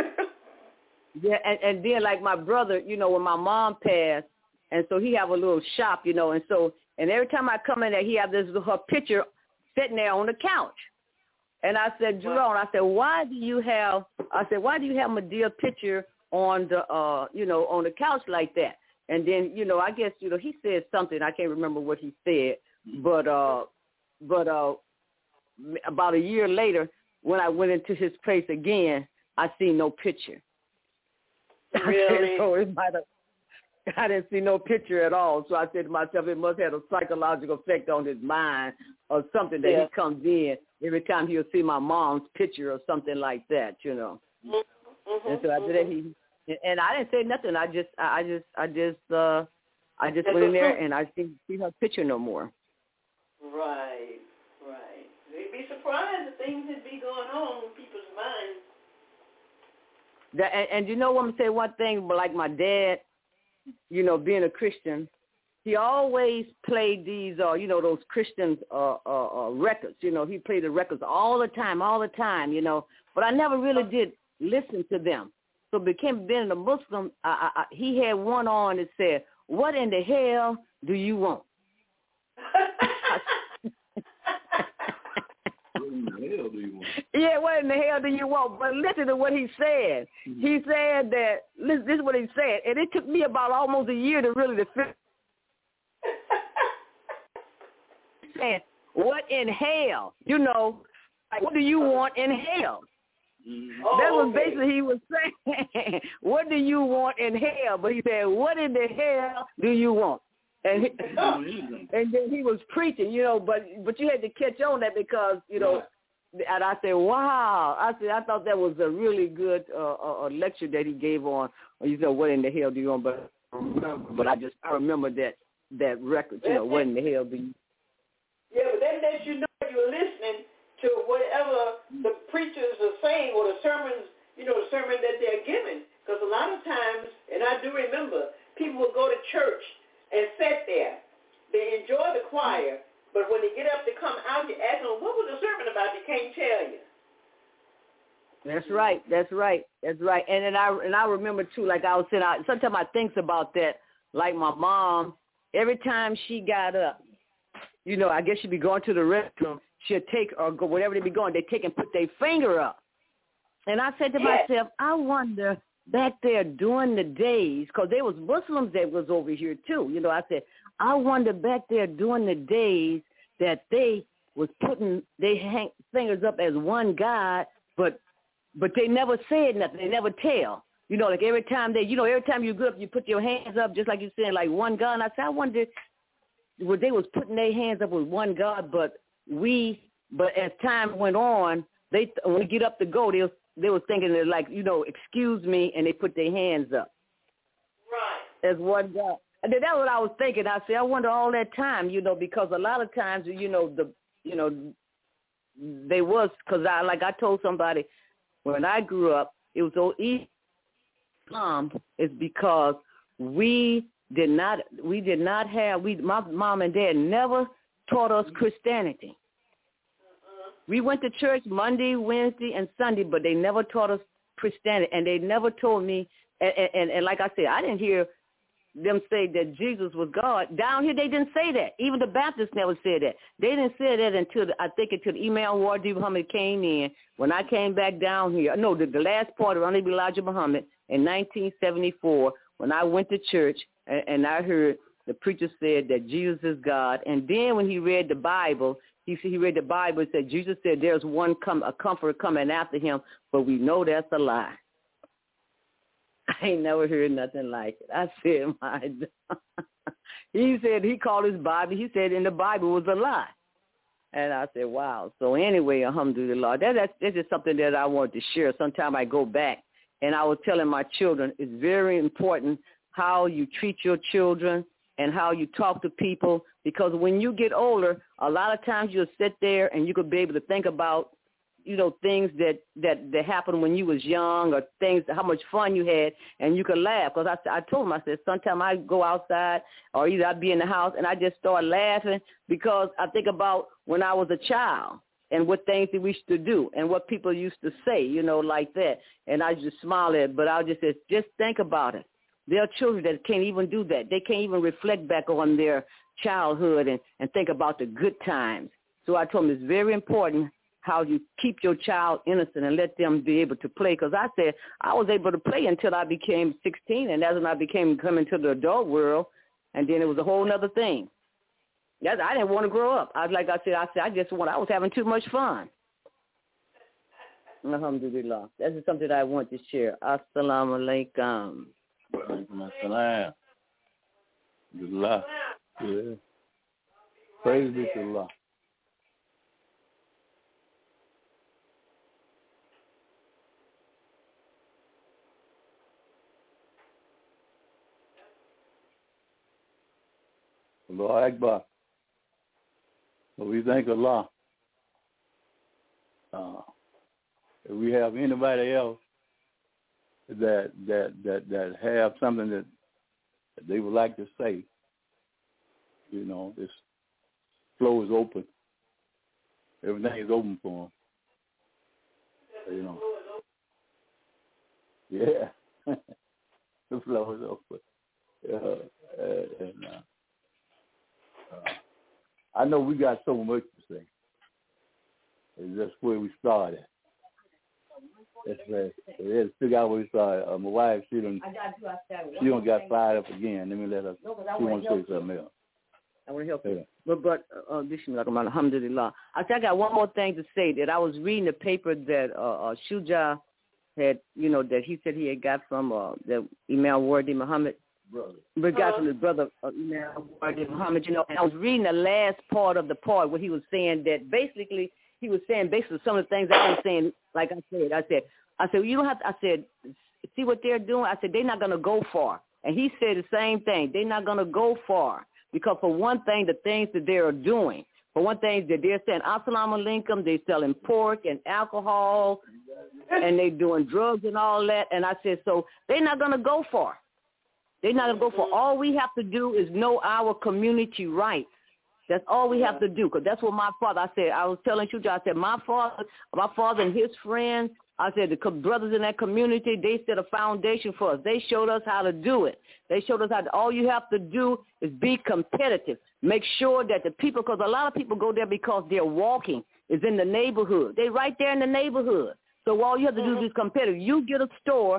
Yeah, and then like my brother, when my mom passed, and so he have a little shop, and every time I come in there, he have her picture sitting there on the couch. And I said, Jerome, why do you have Medea's picture on the, on the couch like that? And then, you know, I guess, you know, he said something. I can't remember what he said. But about a year later, when I went into his place again, I seen no picture. Really? So it might have, I didn't see no picture at all. So I said to myself, it must have a psychological effect on his mind or something that he comes in every time he'll see my mom's picture or something like that, you know. Mm-hmm. And so after that, and I didn't say nothing. I just went in there and I didn't see her picture no more. Right. You'd be surprised the things that be going on in people's minds. And you know what I'm going to say one thing, but like my dad, you know, being a Christian, he always played these, you know, those Christian records. You know, he played the records all the time, you know. But I never really did listen to them. So being a Muslim, he had one on that said, "What in the hell do you want?" Yeah, what in the hell do you want? But listen to what he said. He said that, this is what he said, and it took me about almost a year to really fit. Saying, what in hell? You know, like, what do you want in hell? That was basically he was saying, what do you want in hell? But he said, what in the hell do you want? And then he was preaching, you know, but you had to catch on that because, you know, and I said, wow. I thought that was a really good lecture that he gave on. You said, what in the hell do you want? But I remember that record, you know, what in the hell do you want? Yeah, but that lets you know you're listening to whatever the preachers are saying or the sermons, you know, the sermon that they're giving. Because a lot of times, and I do remember, people will go to church and sit there. They enjoy the choir, but when they get up to come out, you ask them, what was the sermon about? They can't tell you. That's right. And then I remember, too, like I was saying, sometimes I think about that, like my mom, every time she got up, you know, I guess she'd be going to the restroom, she'll take, or go, whatever they be going, they take and put their finger up. And I said to myself, I wonder back there during the days, because there was Muslims that was over here too. You know, I said, I wonder back there during the days that they was putting their fingers up as one God, but they never said nothing. They never tell. You know, like every time you go up, you put your hands up just like you're saying, like one God. And I said, I wonder, well, they was putting their hands up with one God, but as time went on, when they get up to go, they was thinking that, like, you know, excuse me, and they put their hands up. Right. As one God. And that's what I was thinking. I said, I wonder all that time, you know, because a lot of times, you know, they was, because I told somebody, when I grew up, it was so easy. Islam is because my mom and dad never taught us Christianity. We went to church Monday, Wednesday, and Sunday, but they never taught us Christianity, and they never told me, and like I said, I didn't hear them say that Jesus was God. Down here, they didn't say that. Even the Baptists never said that. They didn't say that until Imam Wardi Muhammad came in. When I came back down here, no, the last part of Honorable Elijah Muhammad in 1974, when I went to church, and I heard the preacher said that Jesus is God, and then when he read the Bible, he read the Bible and said, Jesus said there's a comforter coming after him, but we know that's a lie. I ain't never heard nothing like it. I said, my God. He said, he called his Bible, he said in the Bible was a lie. And I said, wow. So anyway, alhamdulillah, that's just something that I wanted to share. Sometime I go back, and I was telling my children, it's very important how you treat your children and how you talk to people, because when you get older, a lot of times you'll sit there and you could be able to think about, you know, things that happened when you was young, or things, how much fun you had, and you could laugh. Because I told him, I said, sometimes I go outside, or either I'd be in the house, and I just start laughing because I think about when I was a child and what things that we used to do and what people used to say, you know, like that. And I just smile at it, but I just said, just think about it. There are children that can't even do that. They can't even reflect back on their childhood and think about the good times. So I told them it's very important how you keep your child innocent and let them be able to play. Because I said I was able to play until I became 16, and that's when I became coming to the adult world, and then it was a whole other thing. I didn't want to grow up. I was having too much fun. Alhamdulillah. That is something that I want to share. Assalamu alaikum. Assalam. Alhamdulillah. Yeah. Praise be to Allah. Allahu Akbar. So we thank Allah. If we have anybody else that have something that they would like to say, you know, this floor is open. Everything is open for them. You know. Yeah. The floor is open. I know we got so much to say. It's just where we started. That's right. Let's figure out where we started. My wife, she done got fired up again. Let me let her. She wants to say something else. I want to help you. But alhamdulillah. I think I got one more thing to say. That I was reading the paper that Shuja had, you know, that he said he had got from the Imam Wardi Muhammad. But got from his brother Imam Wardi Muhammad, you know. And I was reading the last part of the part where he was saying that basically he was saying basically some of the things I was saying. Like I said, well, you don't have to. I said, see what they're doing. I said they're not going to go far. And he said the same thing. They're not going to go far. Because for one thing, the things that they are doing, for one thing that they're saying, assalamu alaikum, they're selling pork and alcohol, and they're doing drugs and all that. And I said, so they're not going to go far. They're not going to go far. All we have to do is know our community rights. That's all we have to do, because that's what my father, I was telling you, I said, my father and his friends, I said, the brothers in that community, they set a foundation for us. They showed us how to do it. They showed us all you have to do is be competitive. Make sure that the people, because a lot of people go there because they're walking, is in the neighborhood. They're right there in the neighborhood. So all you have to do is be competitive. You get a store,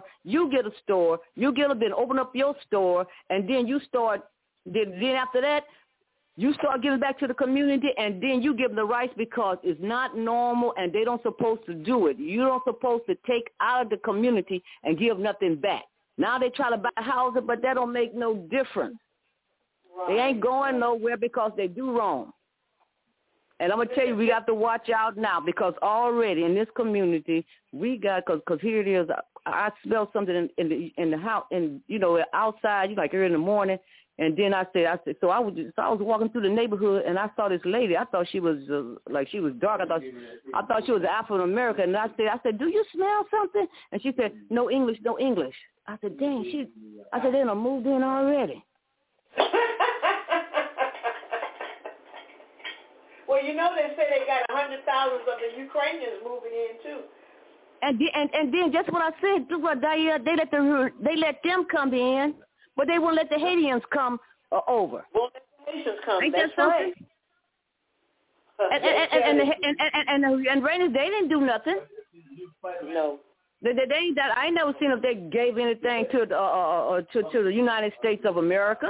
then open up your store, and then you start, then after that, you start giving back to the community, and then you give them the rights, because it's not normal and they don't supposed to do it. You don't supposed to take out of the community and give nothing back. Now they try to buy houses, but that don't make no difference. Right. They ain't going nowhere because they do wrong. And I'm going to tell you, we got to watch out now, because already in this community, we got, because here it is, I smell something in the house, and, you know, outside, like early in the morning. And then I said, so I was walking through the neighborhood, and I saw this lady. I thought she was like she was dark. I thought she was African American. And I said, do you smell something? And she said, no English. I said, dang, they done moved in already. Well, you know, they say they got 100,000 of the Ukrainians moving in too. And then just what I said, they let them come in. But they won't let the Haitians come over. Won't let the Haitians come. Ain't That's that something? Right. And Raiders, they didn't do nothing. No. They ain't that. I ain't never seen if they gave anything to the United States of America.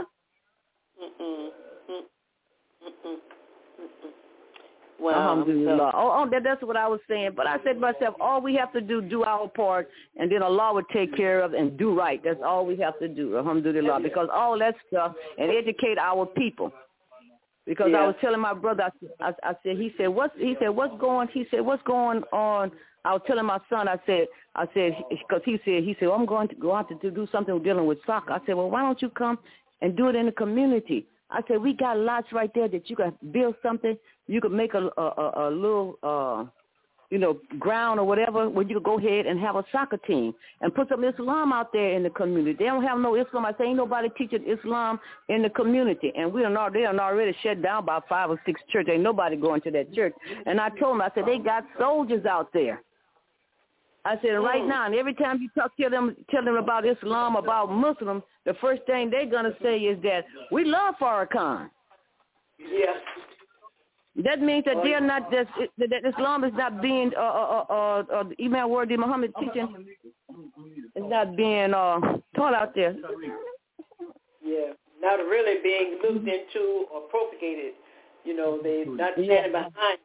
Well, alhamdulillah. That's what I was saying. But I said to myself, all we have to do our part, and then Allah will take care of and do right. That's all we have to do, alhamdulillah, because all that stuff, and educate our people. Because I was telling my brother, I said, he said, what's going on? I was telling my son, I said, because he said, well, I'm going to go out to do something dealing with soccer. I said, well, why don't you come and do it in the community? I said, we got lots right there that you can build something. You could make a little, ground or whatever where you could go ahead and have a soccer team and put some Islam out there in the community. They don't have no Islam. I say ain't nobody teaching Islam in the community. And they done already shut down about 5 or 6 churches. Ain't nobody going to that church. And I told them, I said, they got soldiers out there. I said, right now, and every time you tell them about Islam, about Muslims, the first thing they're going to say is that we love Farrakhan. Yeah. That means that they are not that Islam is not being the Imam Wardi Muhammad teaching is not being taught out there. Yeah, not really being looked into or propagated. You know, they're not standing behind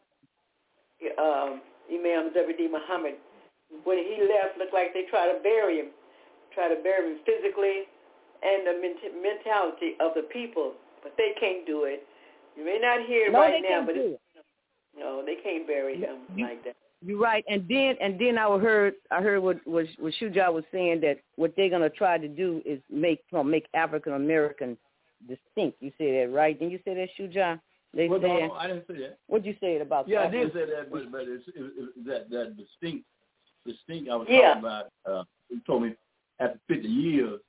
Imam Zabidi Muhammad. When he left, looked like they tried to bury him physically and the mentality of the people, but they can't do it. You may not hear it right now, but no, they can't bury him like that. You're right, and then I heard what Shuja was saying, that what they're gonna try to do is make African Americans distinct. You say that, right? Didn't you say that, Shuja? No, I didn't say that. What'd you say about that? Yeah, I did say that, but it's that distinct. I was talking about. He told me after 50 years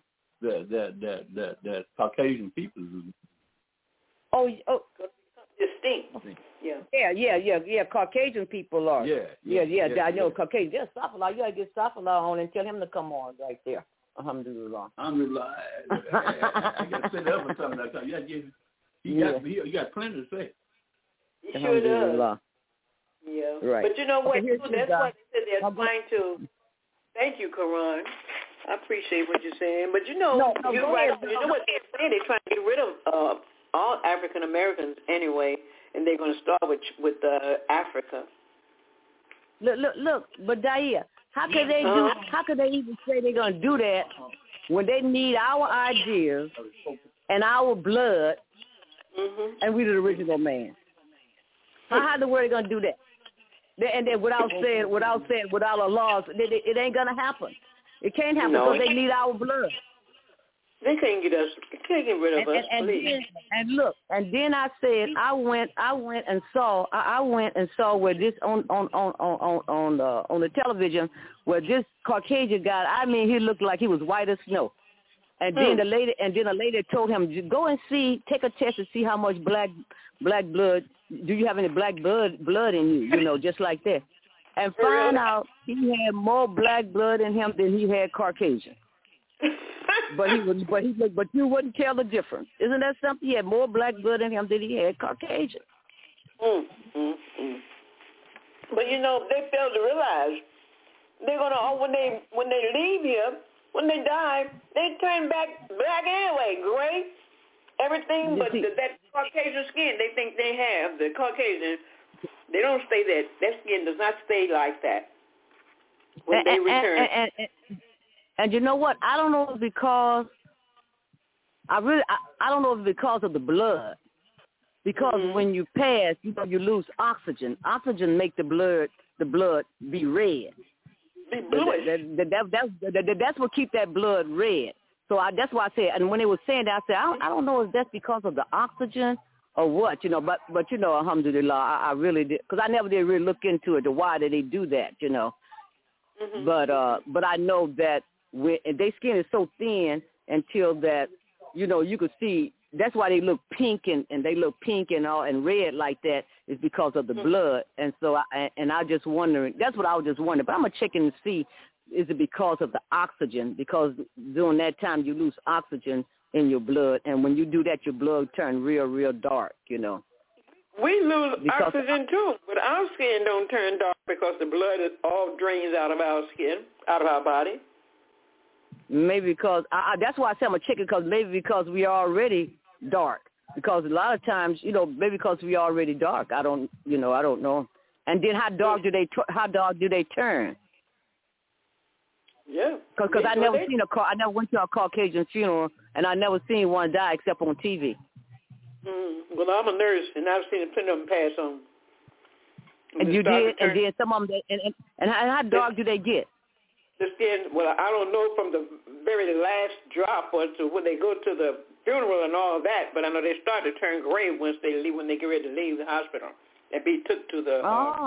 that Caucasian people. Oh, distinct. Yeah. Caucasian people are. Yeah. I know Caucasian. There's Safallah. You gotta get Safallah on and tell him to come on right there. Alhamdulillah. Alhamdulillah. I gotta say that for something like that. You got plenty to say. He sure does. Yeah. Right. But you know what? That's why they said they're trying to. Thank you, Karan. I appreciate what you're saying. But you know, you're right. You know what they're saying? They're trying to get rid of all African Americans anyway, and they're going to start with Africa. Look, but Daia, how could they even say they're going to do that when they need our ideas and our blood, and we're the original man? How the world going to do that? And then without our laws, it ain't going to happen. It can't happen because they need our blood. They can't get us. They can't get rid of us. Please. And then I said I went and saw where this on the television where this Caucasian guy. I mean, he looked like he was white as snow. And then a lady told him, go and take a test and see how much black blood. Do you have any black blood in you? You know, just like that. And find out he had more black blood in him than he had Caucasian. But you wouldn't tell the difference. Isn't that something? He had more black blood in him than he had Caucasian. But you know, they fail to realize they're gonna when they leave here, when they die, they turn back black anyway, gray, everything. But that Caucasian skin they think they have, the Caucasian, they don't stay that. That skin does not stay like that when they return. And you know what? I don't know if it's because I don't know if it's because of the blood. Because when you pass, you lose oxygen. Oxygen make the blood be red. Be bluish. That's what keep that blood red. So that's why I said. And when they were saying that, I said I don't know if that's because of the oxygen or what, you know. But you know, alhamdulillah, I really did, because I never did really look into it. Why did they do that, you know? But I know that. Their skin is so thin until that, you know, you could see. That's why they look pink and they look pink and all and red like that is because of the blood. And so I just wondering. That's what I was just wondering. But I'm gonna check and see, is it because of the oxygen? Because during that time you lose oxygen in your blood, and when you do that, your blood turns real dark. You know. We lose oxygen too, but our skin don't turn dark because the blood all drains out of our skin, out of our body. Maybe because that's why I said I'm gonna check it, because maybe because we are already dark. Because a lot of times, you know, maybe because we are already dark. I don't know. And then how dark do they turn? Yeah. Because I never went to a Caucasian funeral, and I never seen one die except on TV. Well, I'm a nurse, and I've seen plenty of them pass on. And you did, and then some of them, and how dark do they get? The skin, well, I don't know from the very last drop or to when they go to the funeral and all that, but I know they start to turn gray once they leave, when they get ready to leave the hospital and be took to the.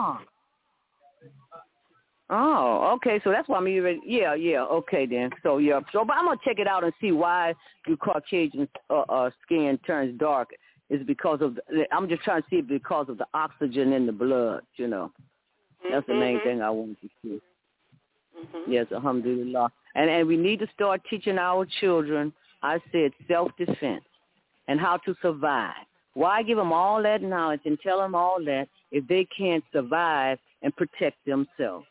Okay. So that's why I'm even. Yeah. Okay, then. So but I'm gonna check it out and see why the Caucasian skin turns dark. Is because of I'm just trying to see if because of the oxygen in the blood. You know, that's the main thing I want to see. Yes, alhamdulillah. And we need to start teaching our children, I said, self-defense and how to survive. Why give them all that knowledge and tell them all that if they can't survive and protect themselves?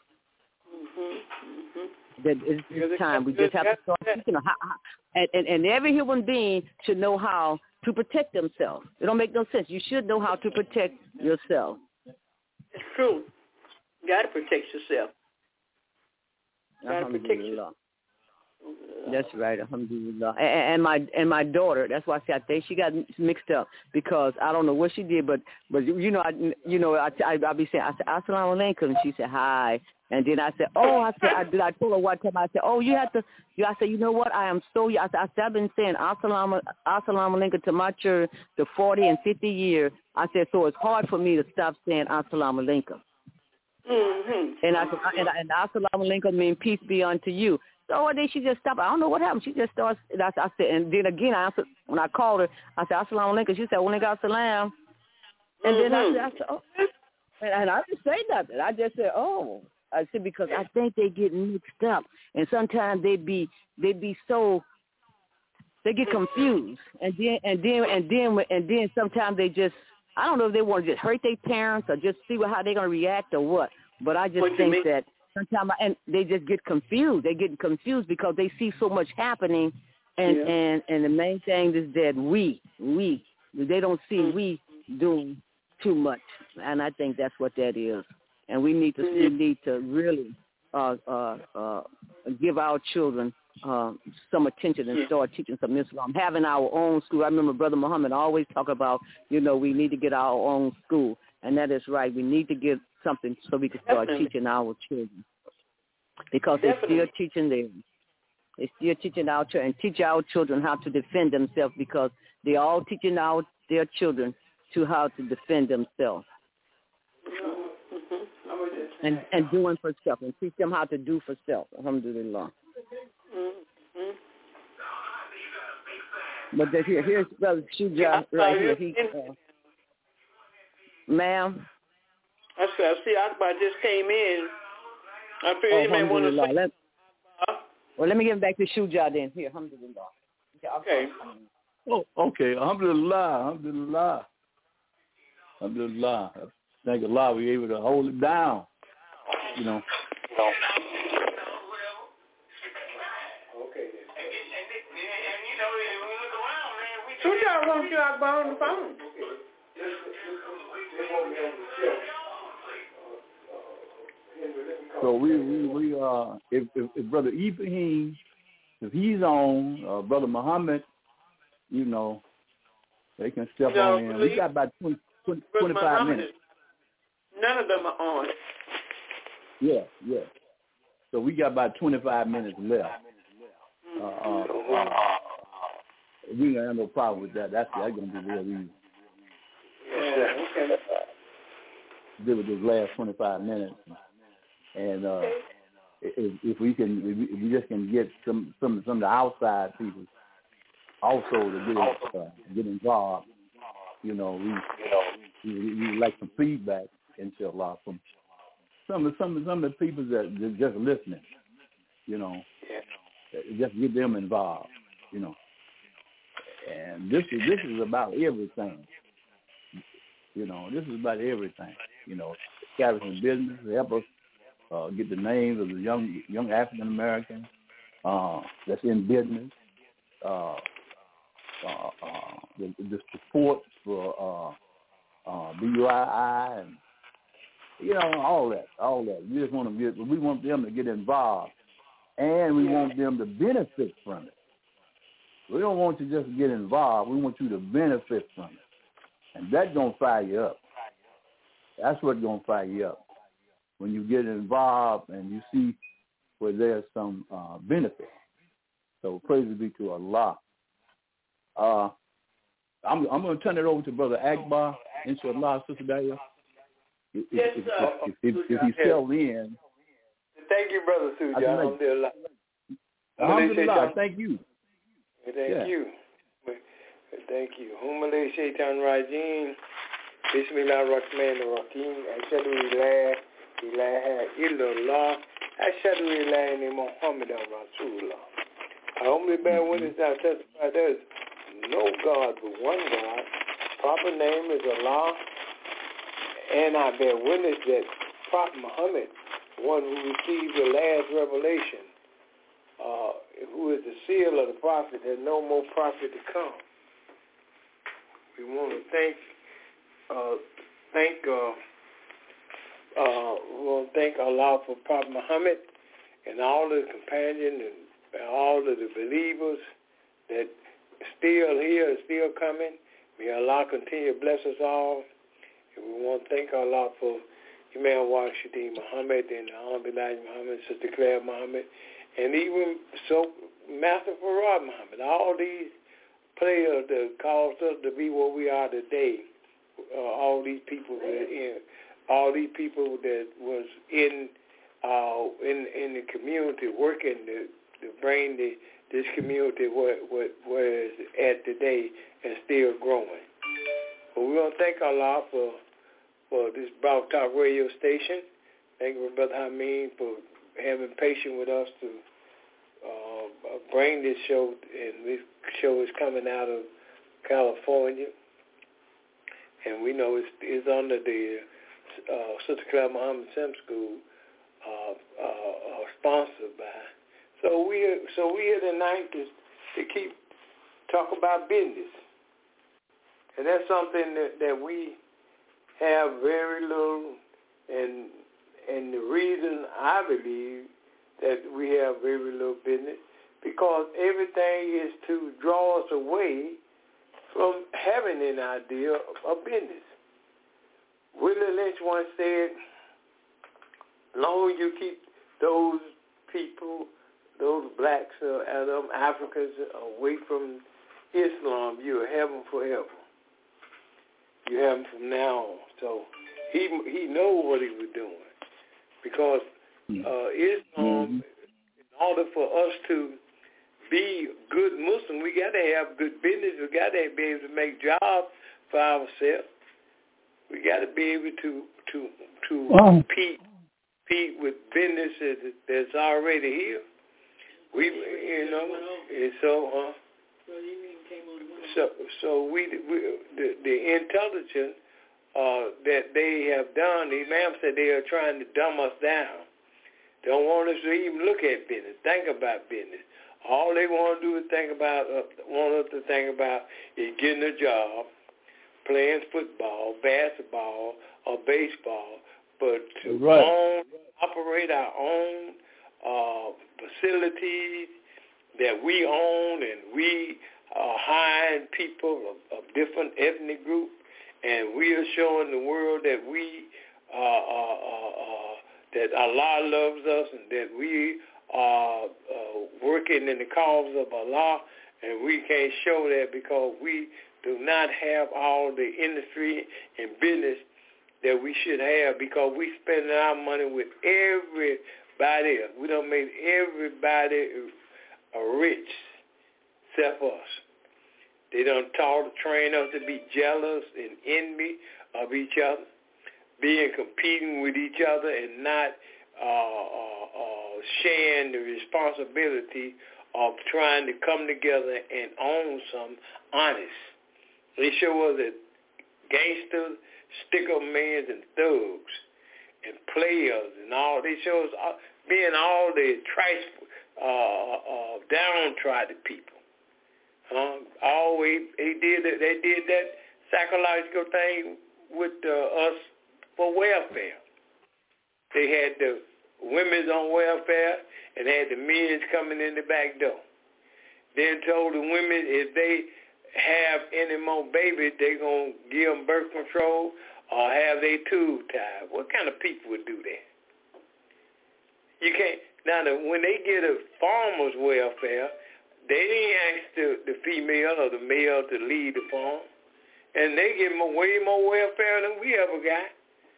That it's time. We just have to start teaching them how, and every human being should know how to protect themselves. It don't make no sense. You should know how to protect yourself. It's true. You got to protect yourself. Got to protect yourself. That's right, alhamdulillah. And my daughter, that's why I said I think she got mixed up because I don't know what she did, but I be saying, I said assalamu alaikum, and she said hi, and then I said, I told her one time, I said, you have to, I said, you know what, I am so, I said I've been saying assalamu alaikum to my church the 40 and 50 years. I said, so it's hard for me to stop saying assalamu alaikum. And I said, and assalamu alaikum means peace be unto you. So one day she just stopped. I don't know what happened. She just started. I said, and then again, I answered, when I called her, I said, assalamu alaikum. She said, walaikum salam. And then I said, oh. And I didn't say nothing. I just said, oh. I said, because I think they get mixed up. And sometimes they get confused. And then sometimes they just, I don't know if they want to just hurt their parents or just see how they're going to react or what. But I just think that sometimes, and they just get confused. They get confused because they see so much happening, and the main thing is that they don't see we doing too much, and I think that's what that is. And we need to really give our children some attention and start teaching some Islam. Having our own school. I remember Brother Muhammad always talk about, we need to get our own school, and that is right. We need to get something so we can start teaching our children, because they're still teaching them. They're still teaching our children, and teach our children how to defend themselves, because they're all teaching their children to how to defend themselves. And doing for self, and teach them how to do for self. Alhamdulillah. But here's Brother Shuja right here. Ma'am? I see Akbar just came in. I feel he may want to say. Well, let me get back to Shuja then. Here, alhamdulillah. Okay. Oh, okay. Alhamdulillah. Thank Allah we were able to hold it down. Okay. Shuja wants you Akbar on the phone. So we if Brother Ibrahim, if he's on, Brother Muhammad, they can step on in. We got about 25 minutes. None of them are on. Yeah. So we got about 25 minutes left. We don't have no problem with that. That's going to be real easy. Okay. Deal with this last 25 minutes. And if we just can get some of the outside people also to get involved, we like some feedback, inshallah, from some of the people that just listening, just get them involved, And this is about everything. This is about everything. Establishing business, help us get the names of the young African Americans that's in business. The support for BUI and all that. We just want them to get involved, and we want them to benefit from it. We don't want you just to get involved. We want you to benefit from it, and that's gonna fire you up. That's what's gonna fire you up when you get involved and you see where there's some benefit. So praise be to Allah. I'm going to turn it over to Brother Akbar, inshallah, Sister Dahlia. If he's still in. Thank you, Brother Suja. Alhamdulillah. Alhamdulillah. Thank you. Thank you. Thank you. Humale Shaitan Rajim. Bismillah Rahman Rahim. Ashadu ilah illallah. Ashadu ilah Muhammad Rasulullah. I humbly bear witness that I testify there is no God but one God, proper name is Allah, and I bear witness that Prophet Muhammad, one who received the last revelation, who is the seal of the prophet, there's no more prophet to come. We want to thank Allah for Prophet Muhammad and all the companions and all of the believers that still here, still coming. May Allah continue to bless us all. And we want to thank Allah for Imam Washington Muhammad and Honorable Elijah Muhammad, Sister Claire Muhammad, and even Master Farad Muhammad. All these players that caused us to be where we are today. All these people that was in the community working to bring this community where it's at today and still growing. But we want to thank Allah for this Blog Talk radio station. Thank you, Brother Hameen, for having patience with us to bring this show. And this show is coming out of California. And we know it's under the Sister Claire Muhammad Sim School, sponsored by. So we here tonight to keep talk about business, and that's something that we have very little, and the reason I believe that we have very little business, because everything is to draw us away from having an idea of business. Willie Lynch once said, as long as you keep those people, those blacks and them Africans away from Islam, you'll have them forever. You have them from now on. So he knows what he was doing, because Islam, in order for us to be good Muslim, we got to have good business. We got to be able to make jobs for ourselves. We got to be able to compete with businesses that's already here. We, and so the intelligence that they have done, the Imam said they are trying to dumb us down. They don't want us to even look at business, think about business. All they want to do is want us to think about is getting a job, playing football, basketball, or baseball, but to operate our own facilities that we own, and we are hiring people of different ethnic groups, and we are showing the world that we that Allah loves us, and that we are working in the cause of Allah, and we can't show that because we do not have all the industry and business that we should have, because we spending our money with everybody else. We don't make everybody rich except us. They done train us to be jealous and envy of each other, competing with each other, and not sharing the responsibility of trying to come together and own some honest. They show us that gangsters, stick-up men, and thugs, and players, and all. They show us being all the downtrodden people. They did that psychological thing with us for welfare. They had the women's on welfare, and they had the men's coming in the back door. Then told the women if they have any more babies, they're going to give them birth control or have their tube tied. What kind of people would do that? You can't. Now, when they get a farmer's welfare, they didn't ask the female or the male to lead the farm, and they give them way more welfare than we ever got.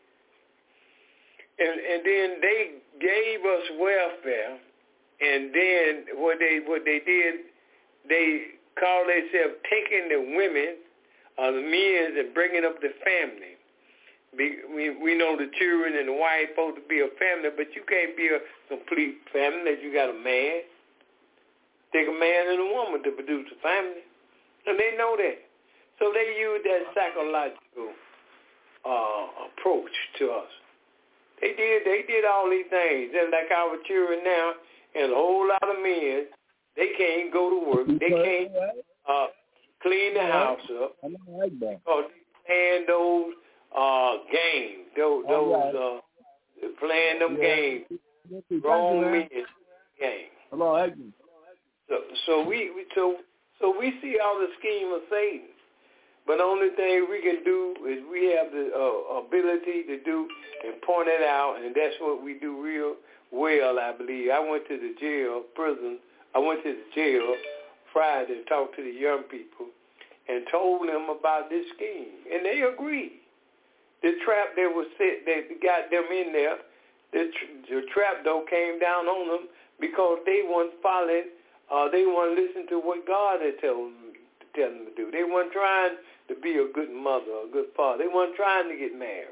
And then they gave us welfare, and then what they did, they called themselves taking the women or the men and bringing up the family. We know the children and the wife supposed to be a family, but you can't be a complete family unless you got a man. Take a man and a woman to produce a family, and they know that. So they use that psychological approach to us. They did all these things. Just like our children now, and a whole lot of men, they can't go to work. They can't clean the house up because they playing those games. Those playing them games. Wrong men games. Hello, So we see all the scheme of Satan. But the only thing we can do is we have the ability to do and point it out, and that's what we do real well, I believe. I went to the prison. I went to the jail Friday to talk to the young people and told them about this scheme, and they agreed. The trap that was set, that got them in there, the trap though came down on them because they weren't following, they weren't listening to what God had told them to do. They weren't trying to be a good mother or a good father. They weren't trying to get married.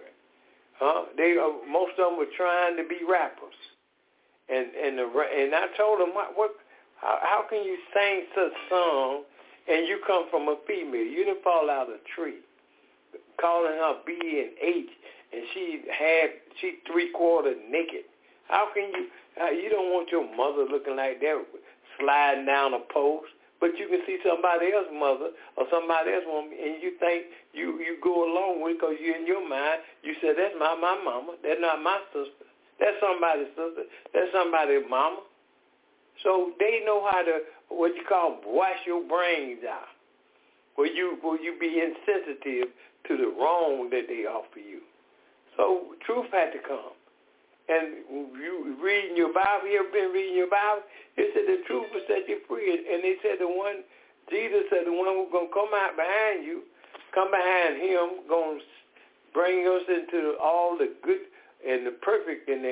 Most of them were trying to be rappers. And I told them, how can you sing such song and you come from a female? You didn't fall out of a tree. Calling her B and H, and she 3/4 naked. How can you don't want your mother looking like that, sliding down a post, but you can see somebody else's mother or somebody else's woman, and you think you go along with it because you in your mind, you say, that's not my mama, that's not my sister, that's somebody's sister, that's somebody's mama. So they know how to, what you call, wash your brains out, where you be insensitive to the wrong that they offer you. So truth had to come. And you reading your Bible, you ever been reading your Bible? It said the truth will set you free. And they said Jesus said the one who's going to come out behind you, come behind him, going to bring us into all the good and the perfect in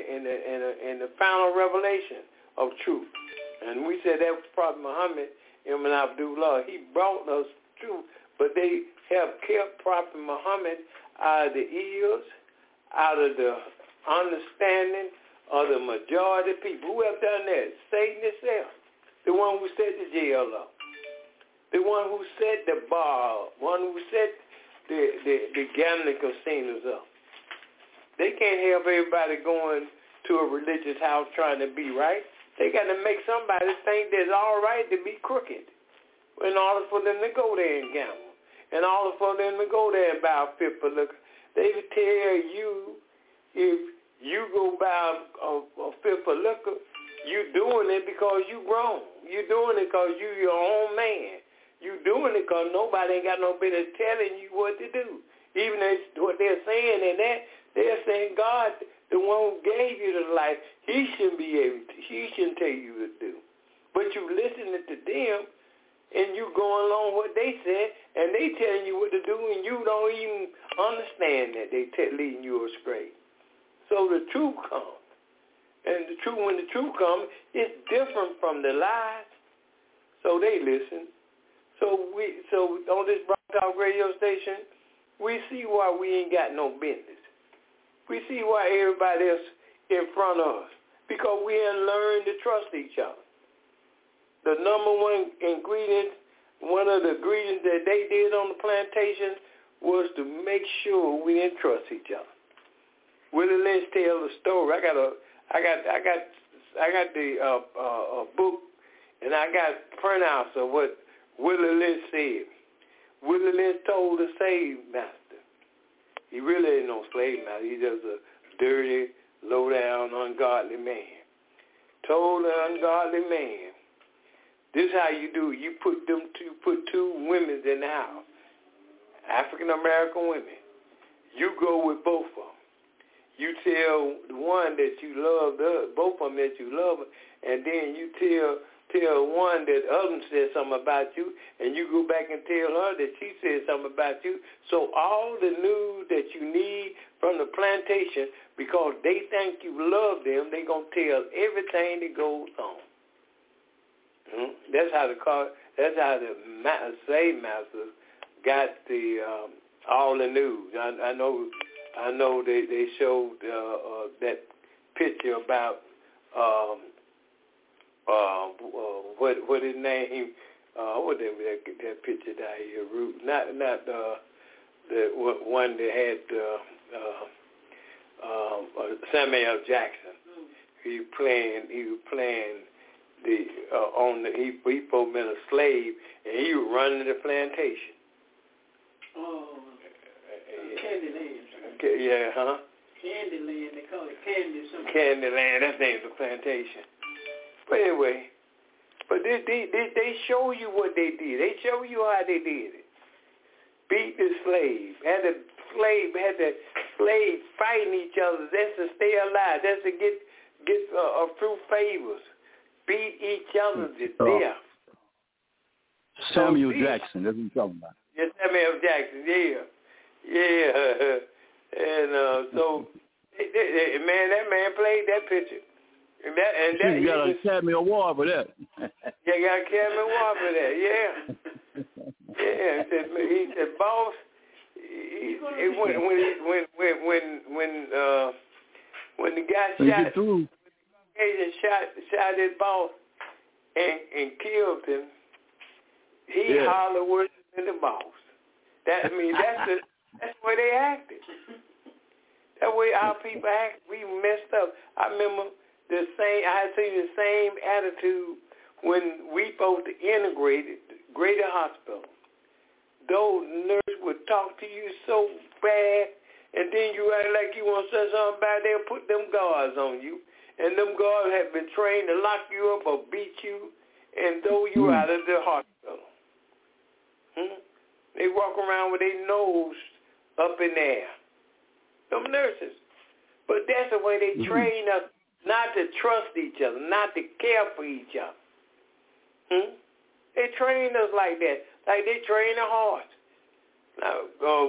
the final revelation of truth. And we said that was Prophet Muhammad ibn Abdullah. He brought us truth, but they have kept Prophet Muhammad out of the ears, out of the understanding of the majority of people. Who have done that? Satan himself, the one who set the jail up, the one who set the bar up, one who set the gambling casinos up. They can't have everybody going to a religious house trying to be right. They got to make somebody think that it's all right to be crooked in order for them to go there and gamble, in order for them to go there and buy a fifth of liquor. They would tell you, if you go buy a fifth of liquor, you doing it because you grown. You doing it because you your own man. You doing it because nobody ain't got no business telling you what to do. Even what they're saying in that, they're saying God, the one who gave you the life, he shouldn't tell you what to do. But you listening to them, and you going along what they said, and they telling you what to do, and you don't even understand that they leading you astray. So the truth comes. And when the truth comes, it's different from the lies. So they listen. So on this Rock Talk radio station, we see why we ain't got no business. We see why everybody else in front of us. Because we ain't learned to trust each other. The number one ingredient, one of the ingredients that they did on the plantation was to make sure we didn't trust each other. Willie Lynch tells a story. I got the book, and I got printouts of what Willie Lynch said. Willie Lynch told the slave master. He really ain't no slave master. He's just a dirty, low-down, ungodly man. Told the ungodly man, this is how you do. You put two women in the house, African-American women. You go with both of them. You tell the one that you love, both of them that you love, and then you tell one that other said something about you, and you go back and tell her that she said something about you. So all the news that you need from the plantation, because they think you love them, they going to tell everything that goes on. That's how the slave masters got the all the news. I know they showed that picture about what his name what name that picture down here? Not the one that had Samuel Jackson. He was playing the he supposed to been a slave, and he was running the plantation. Oh, Candyland. Yeah, huh? Candyland, they call it Candy something. Candyland, that's the name of the plantation. But anyway, but they show you what they did. They show you how they did it. Beat the slave. Had the slave fighting each other. That's to stay alive. That's to get through favors. Beat each other to death. Samuel Jackson, that's what you're talking about. Yes, Samuel Jackson, yeah. And so, man, that man played that picture. And you got an Academy Award for that. Yeah, got an Academy Award for that, yeah. Yeah, he said, boss, when the guy shot his boss and killed him, he hollered worse than the boss. That's the way they acted. That way our people act. We messed up. I remember I had seen the same attitude when we supposed to integrate Greater Hospital. Those nurses would talk to you so bad, and then you act like you want to say something bad. They'll put them guards on you, and them guards have been trained to lock you up or beat you and throw you out of the hospital. They walk around with their nose up in the air. Them nurses. But that's the way they train us, not to trust each other, not to care for each other. They train us like that, like they train a horse. Now,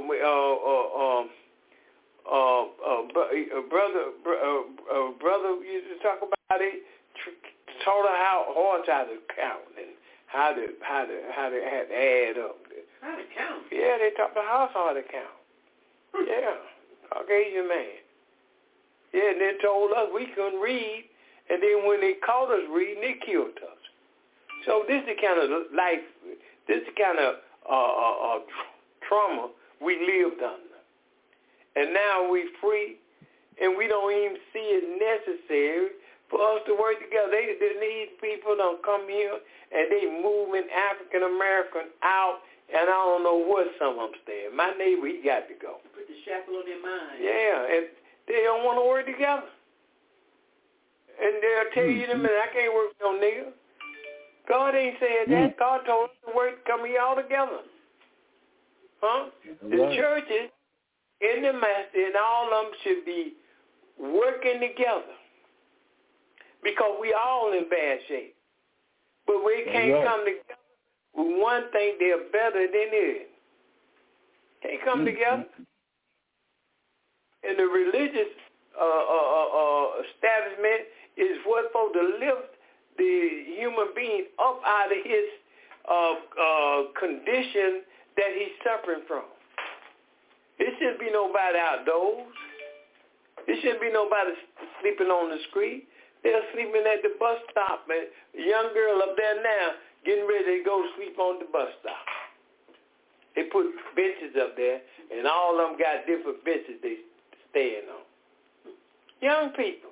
brother used to talk about it. Taught her horse how to count and how to add up. How to count? Yeah, they taught the horse how to count. Yeah, Caucasian man. Yeah, and they told us we couldn't read, and then when they caught us reading, they killed us. So this is the kind of life, this is the kind of trauma we lived under. And now we're free, and we don't even see it necessary for us to work together. These people don't come here, and they moving African American out, and I don't know what some of them staying. My neighbor, he got to go. Put the shackle on their mind. Yeah, and they don't want to work together. And they'll tell you in a minute, I can't work with no nigga. God ain't said that. God told us to work, come here all together. Huh? The churches in the master and all of them should be working together because we all in bad shape. But we can't come together with one thing they're better than it. Can't come together. And the religious establishment is what's supposed to lift the human being up out of his condition that he's suffering from. It shouldn't be nobody outdoors. It shouldn't be nobody sleeping on the street. They're sleeping at the bus stop. A young girl up there now getting ready to go sleep on the bus stop. They put benches up there, and all of them got different benches they staying on. Young people.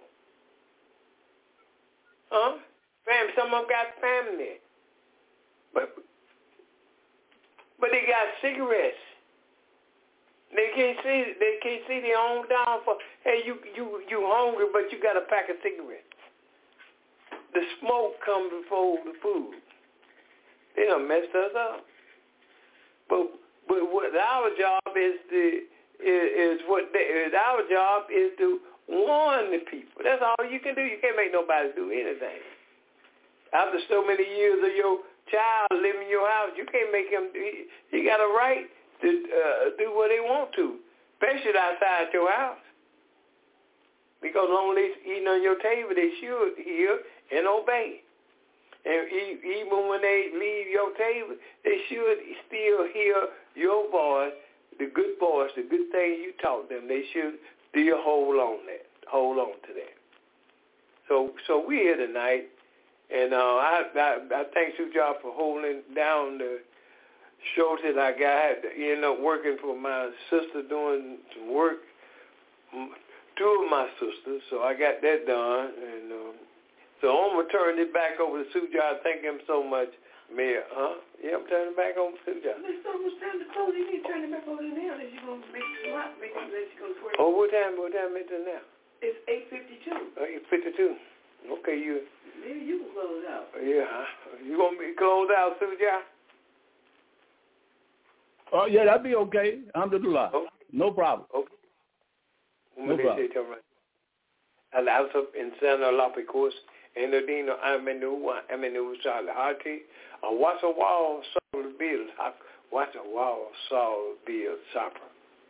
Huh? Some of them got family. But they got cigarettes. They can't see their own downfall. Hey, you hungry, but you got a pack of cigarettes. The smoke comes before the food. They done messed us up. But what our job is our job is to warn the people. That's all you can do. You can't make nobody do anything. After so many years of your child living in your house, you can't make him. He got a right to do what they want to, especially outside your house. Because as long as they eating on your table, they should hear and obey. And even when they leave your table, they should still hear your voice, the good things you taught them. They should still hold on to that. So we're here tonight, And I thank Sujah for holding down the show that I got. I ended up working for my sister, doing some work, two of my sisters, so I got that done. And so I'm going to turn it back over to Sujah. Thank him so much. Mayor, yeah, I'm turning it back over to Sujah. There's so much time to close. You need to turn it back over to now that you're going to make it up, make it let you go to work. Oh, what time is it now? It's 8:52. 8:52. Okay, maybe you can close out. Yeah. You want me to close out, Sujah? Oh, yeah, that'd be okay. Alhamdulillah. Okay. No problem. Okay. No problem. Al-Asaf Insana Lapikos, Enodino Amenu Salahati, What's a Wall Saul Bill, What's a Wall Saul Bill Sapper.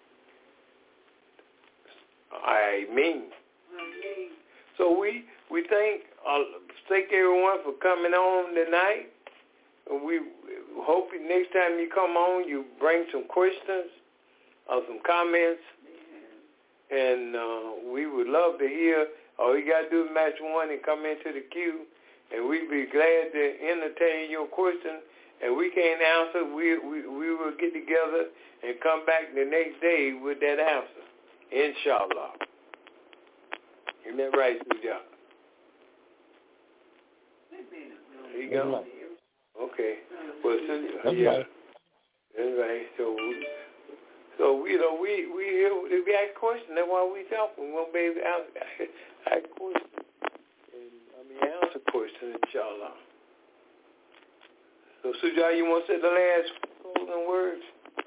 I mean. So we thank everyone for coming on tonight. We hope next time you come on, you bring some questions or some comments, and we would love to hear. All you got to do is match one and come into the queue, and we'd be glad to entertain your question. And we can't answer, we will get together and come back the next day with that answer, inshallah. Isn't that right, Sujah? There you go. Okay. Well, yeah. That's right. So you know, we ask questions. That's why we talk. We won't be able to ask questions. And answer questions, inshallah. So, Sujah, you want to say the last closing words?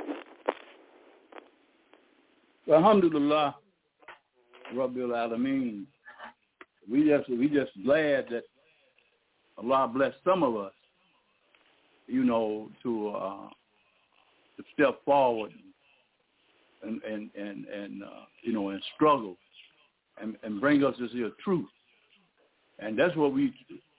Alhamdulillah, Rabbil Alameen. We just glad that Allah blessed some of us, you know, to step forward and you know, and struggle and bring us this here truth. And that's what we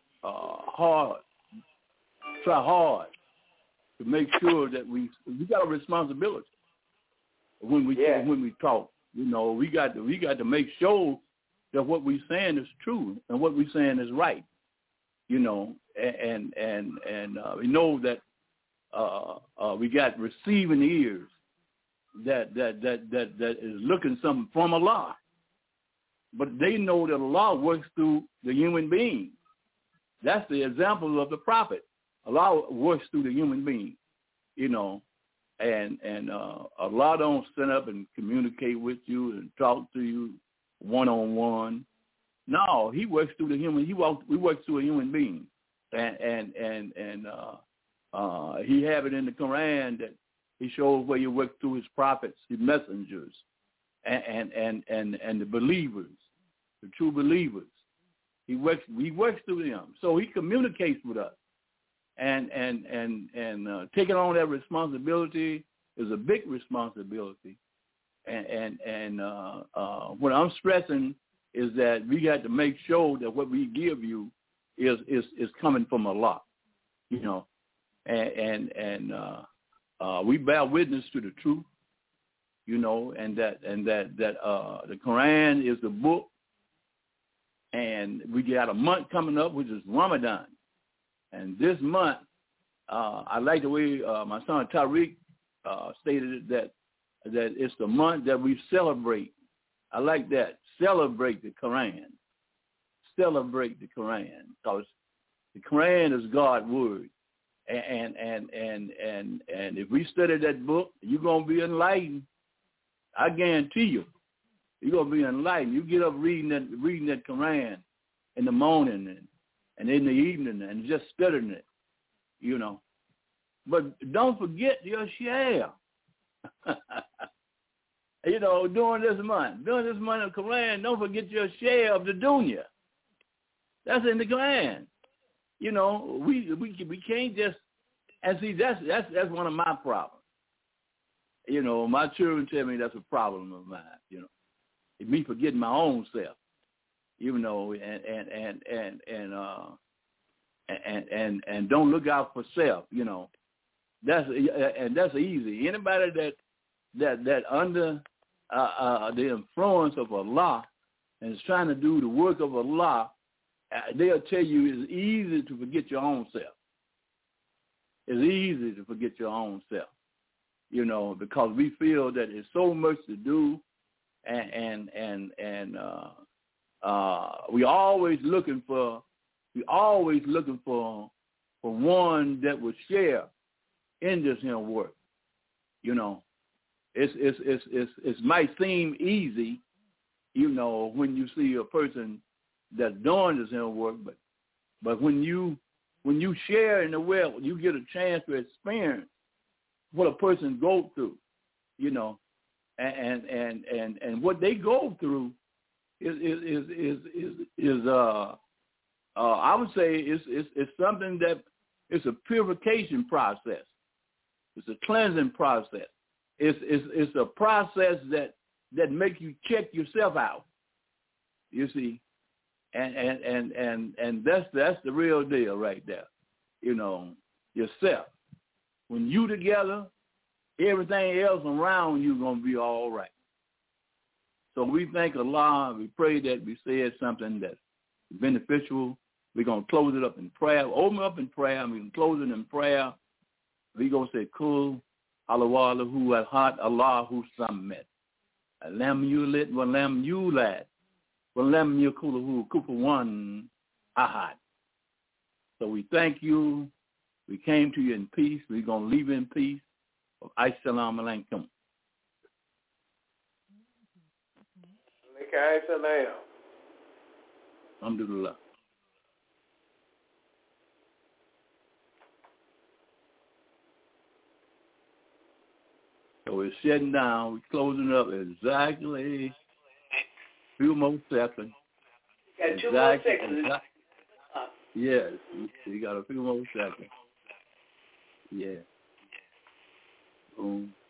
try hard to make sure that we got a responsibility when we talk. You know, we got to make sure that what we're saying is true and what we're saying is right. You know, and we know that we got receiving ears that is looking something from Allah, but they know that Allah works through the human being. That's the example of the prophet. Allah works through the human being, you know, and Allah don't stand up and communicate with you and talk to you one-on-one. No, he works through the human. He works through a human being, and he have it in the Quran that he shows where he works through his prophets, his messengers, and the believers, the true believers. He works through them, so he communicates with us, and taking on that responsibility is a big responsibility, and what I'm stressing is that we got to make sure that what we give you is coming from Allah, you know, and we bear witness to the truth, you know, and that the Quran is the book, and we got a month coming up which is Ramadan, and this month I like the way my son Tariq stated that it's the month that we celebrate. I like that. Celebrate the Quran. Celebrate the Quran, because the Quran is God's word, and if we study that book, you're gonna be enlightened. I guarantee you, you're gonna be enlightened. You get up reading that Quran in the morning and in the evening and just studying it, you know. But don't forget your share. You know, during this month of Quran, don't forget your share of the dunya. That's in the Quran. You know, we can't just, and see, that's one of my problems. You know, my children tell me that's a problem of mine. You know, it's me forgetting my own self. You know, and don't look out for self. You know, that's easy. Anybody that under the influence of Allah and is trying to do the work of Allah, they'll tell you it's easy to forget your own self. It's easy to forget your own self, because we feel that there's so much to do, and we always looking for one that would share in this work. It might seem easy, when you see a person that's doing this work, but when you share in the world, you get a chance to experience what a person goes through, and what they go through is I would say it's something that it's a purification process. It's a cleansing process. It's a process that makes you check yourself out. You see, and that's the real deal right there. Yourself. When you together, everything else around you gonna be all right. So we thank Allah. We pray that we said something that's beneficial. We're gonna close it up in prayer. Open up in prayer. We can close it in prayer. We're gonna say, Kul Allahu Ahad Allahu Samad. Lam Yulid wa Lam Yulad wa Lam Yakul Lahu Kufuwan Ahad. So we thank you. We came to you in peace. We're going to leave in peace. Assalamu alaikum. Alhamdulillah. So we're shutting down. We're closing up exactly a few more seconds. You got 2 more seconds. Yes, you got a few more seconds. Yeah. Boom.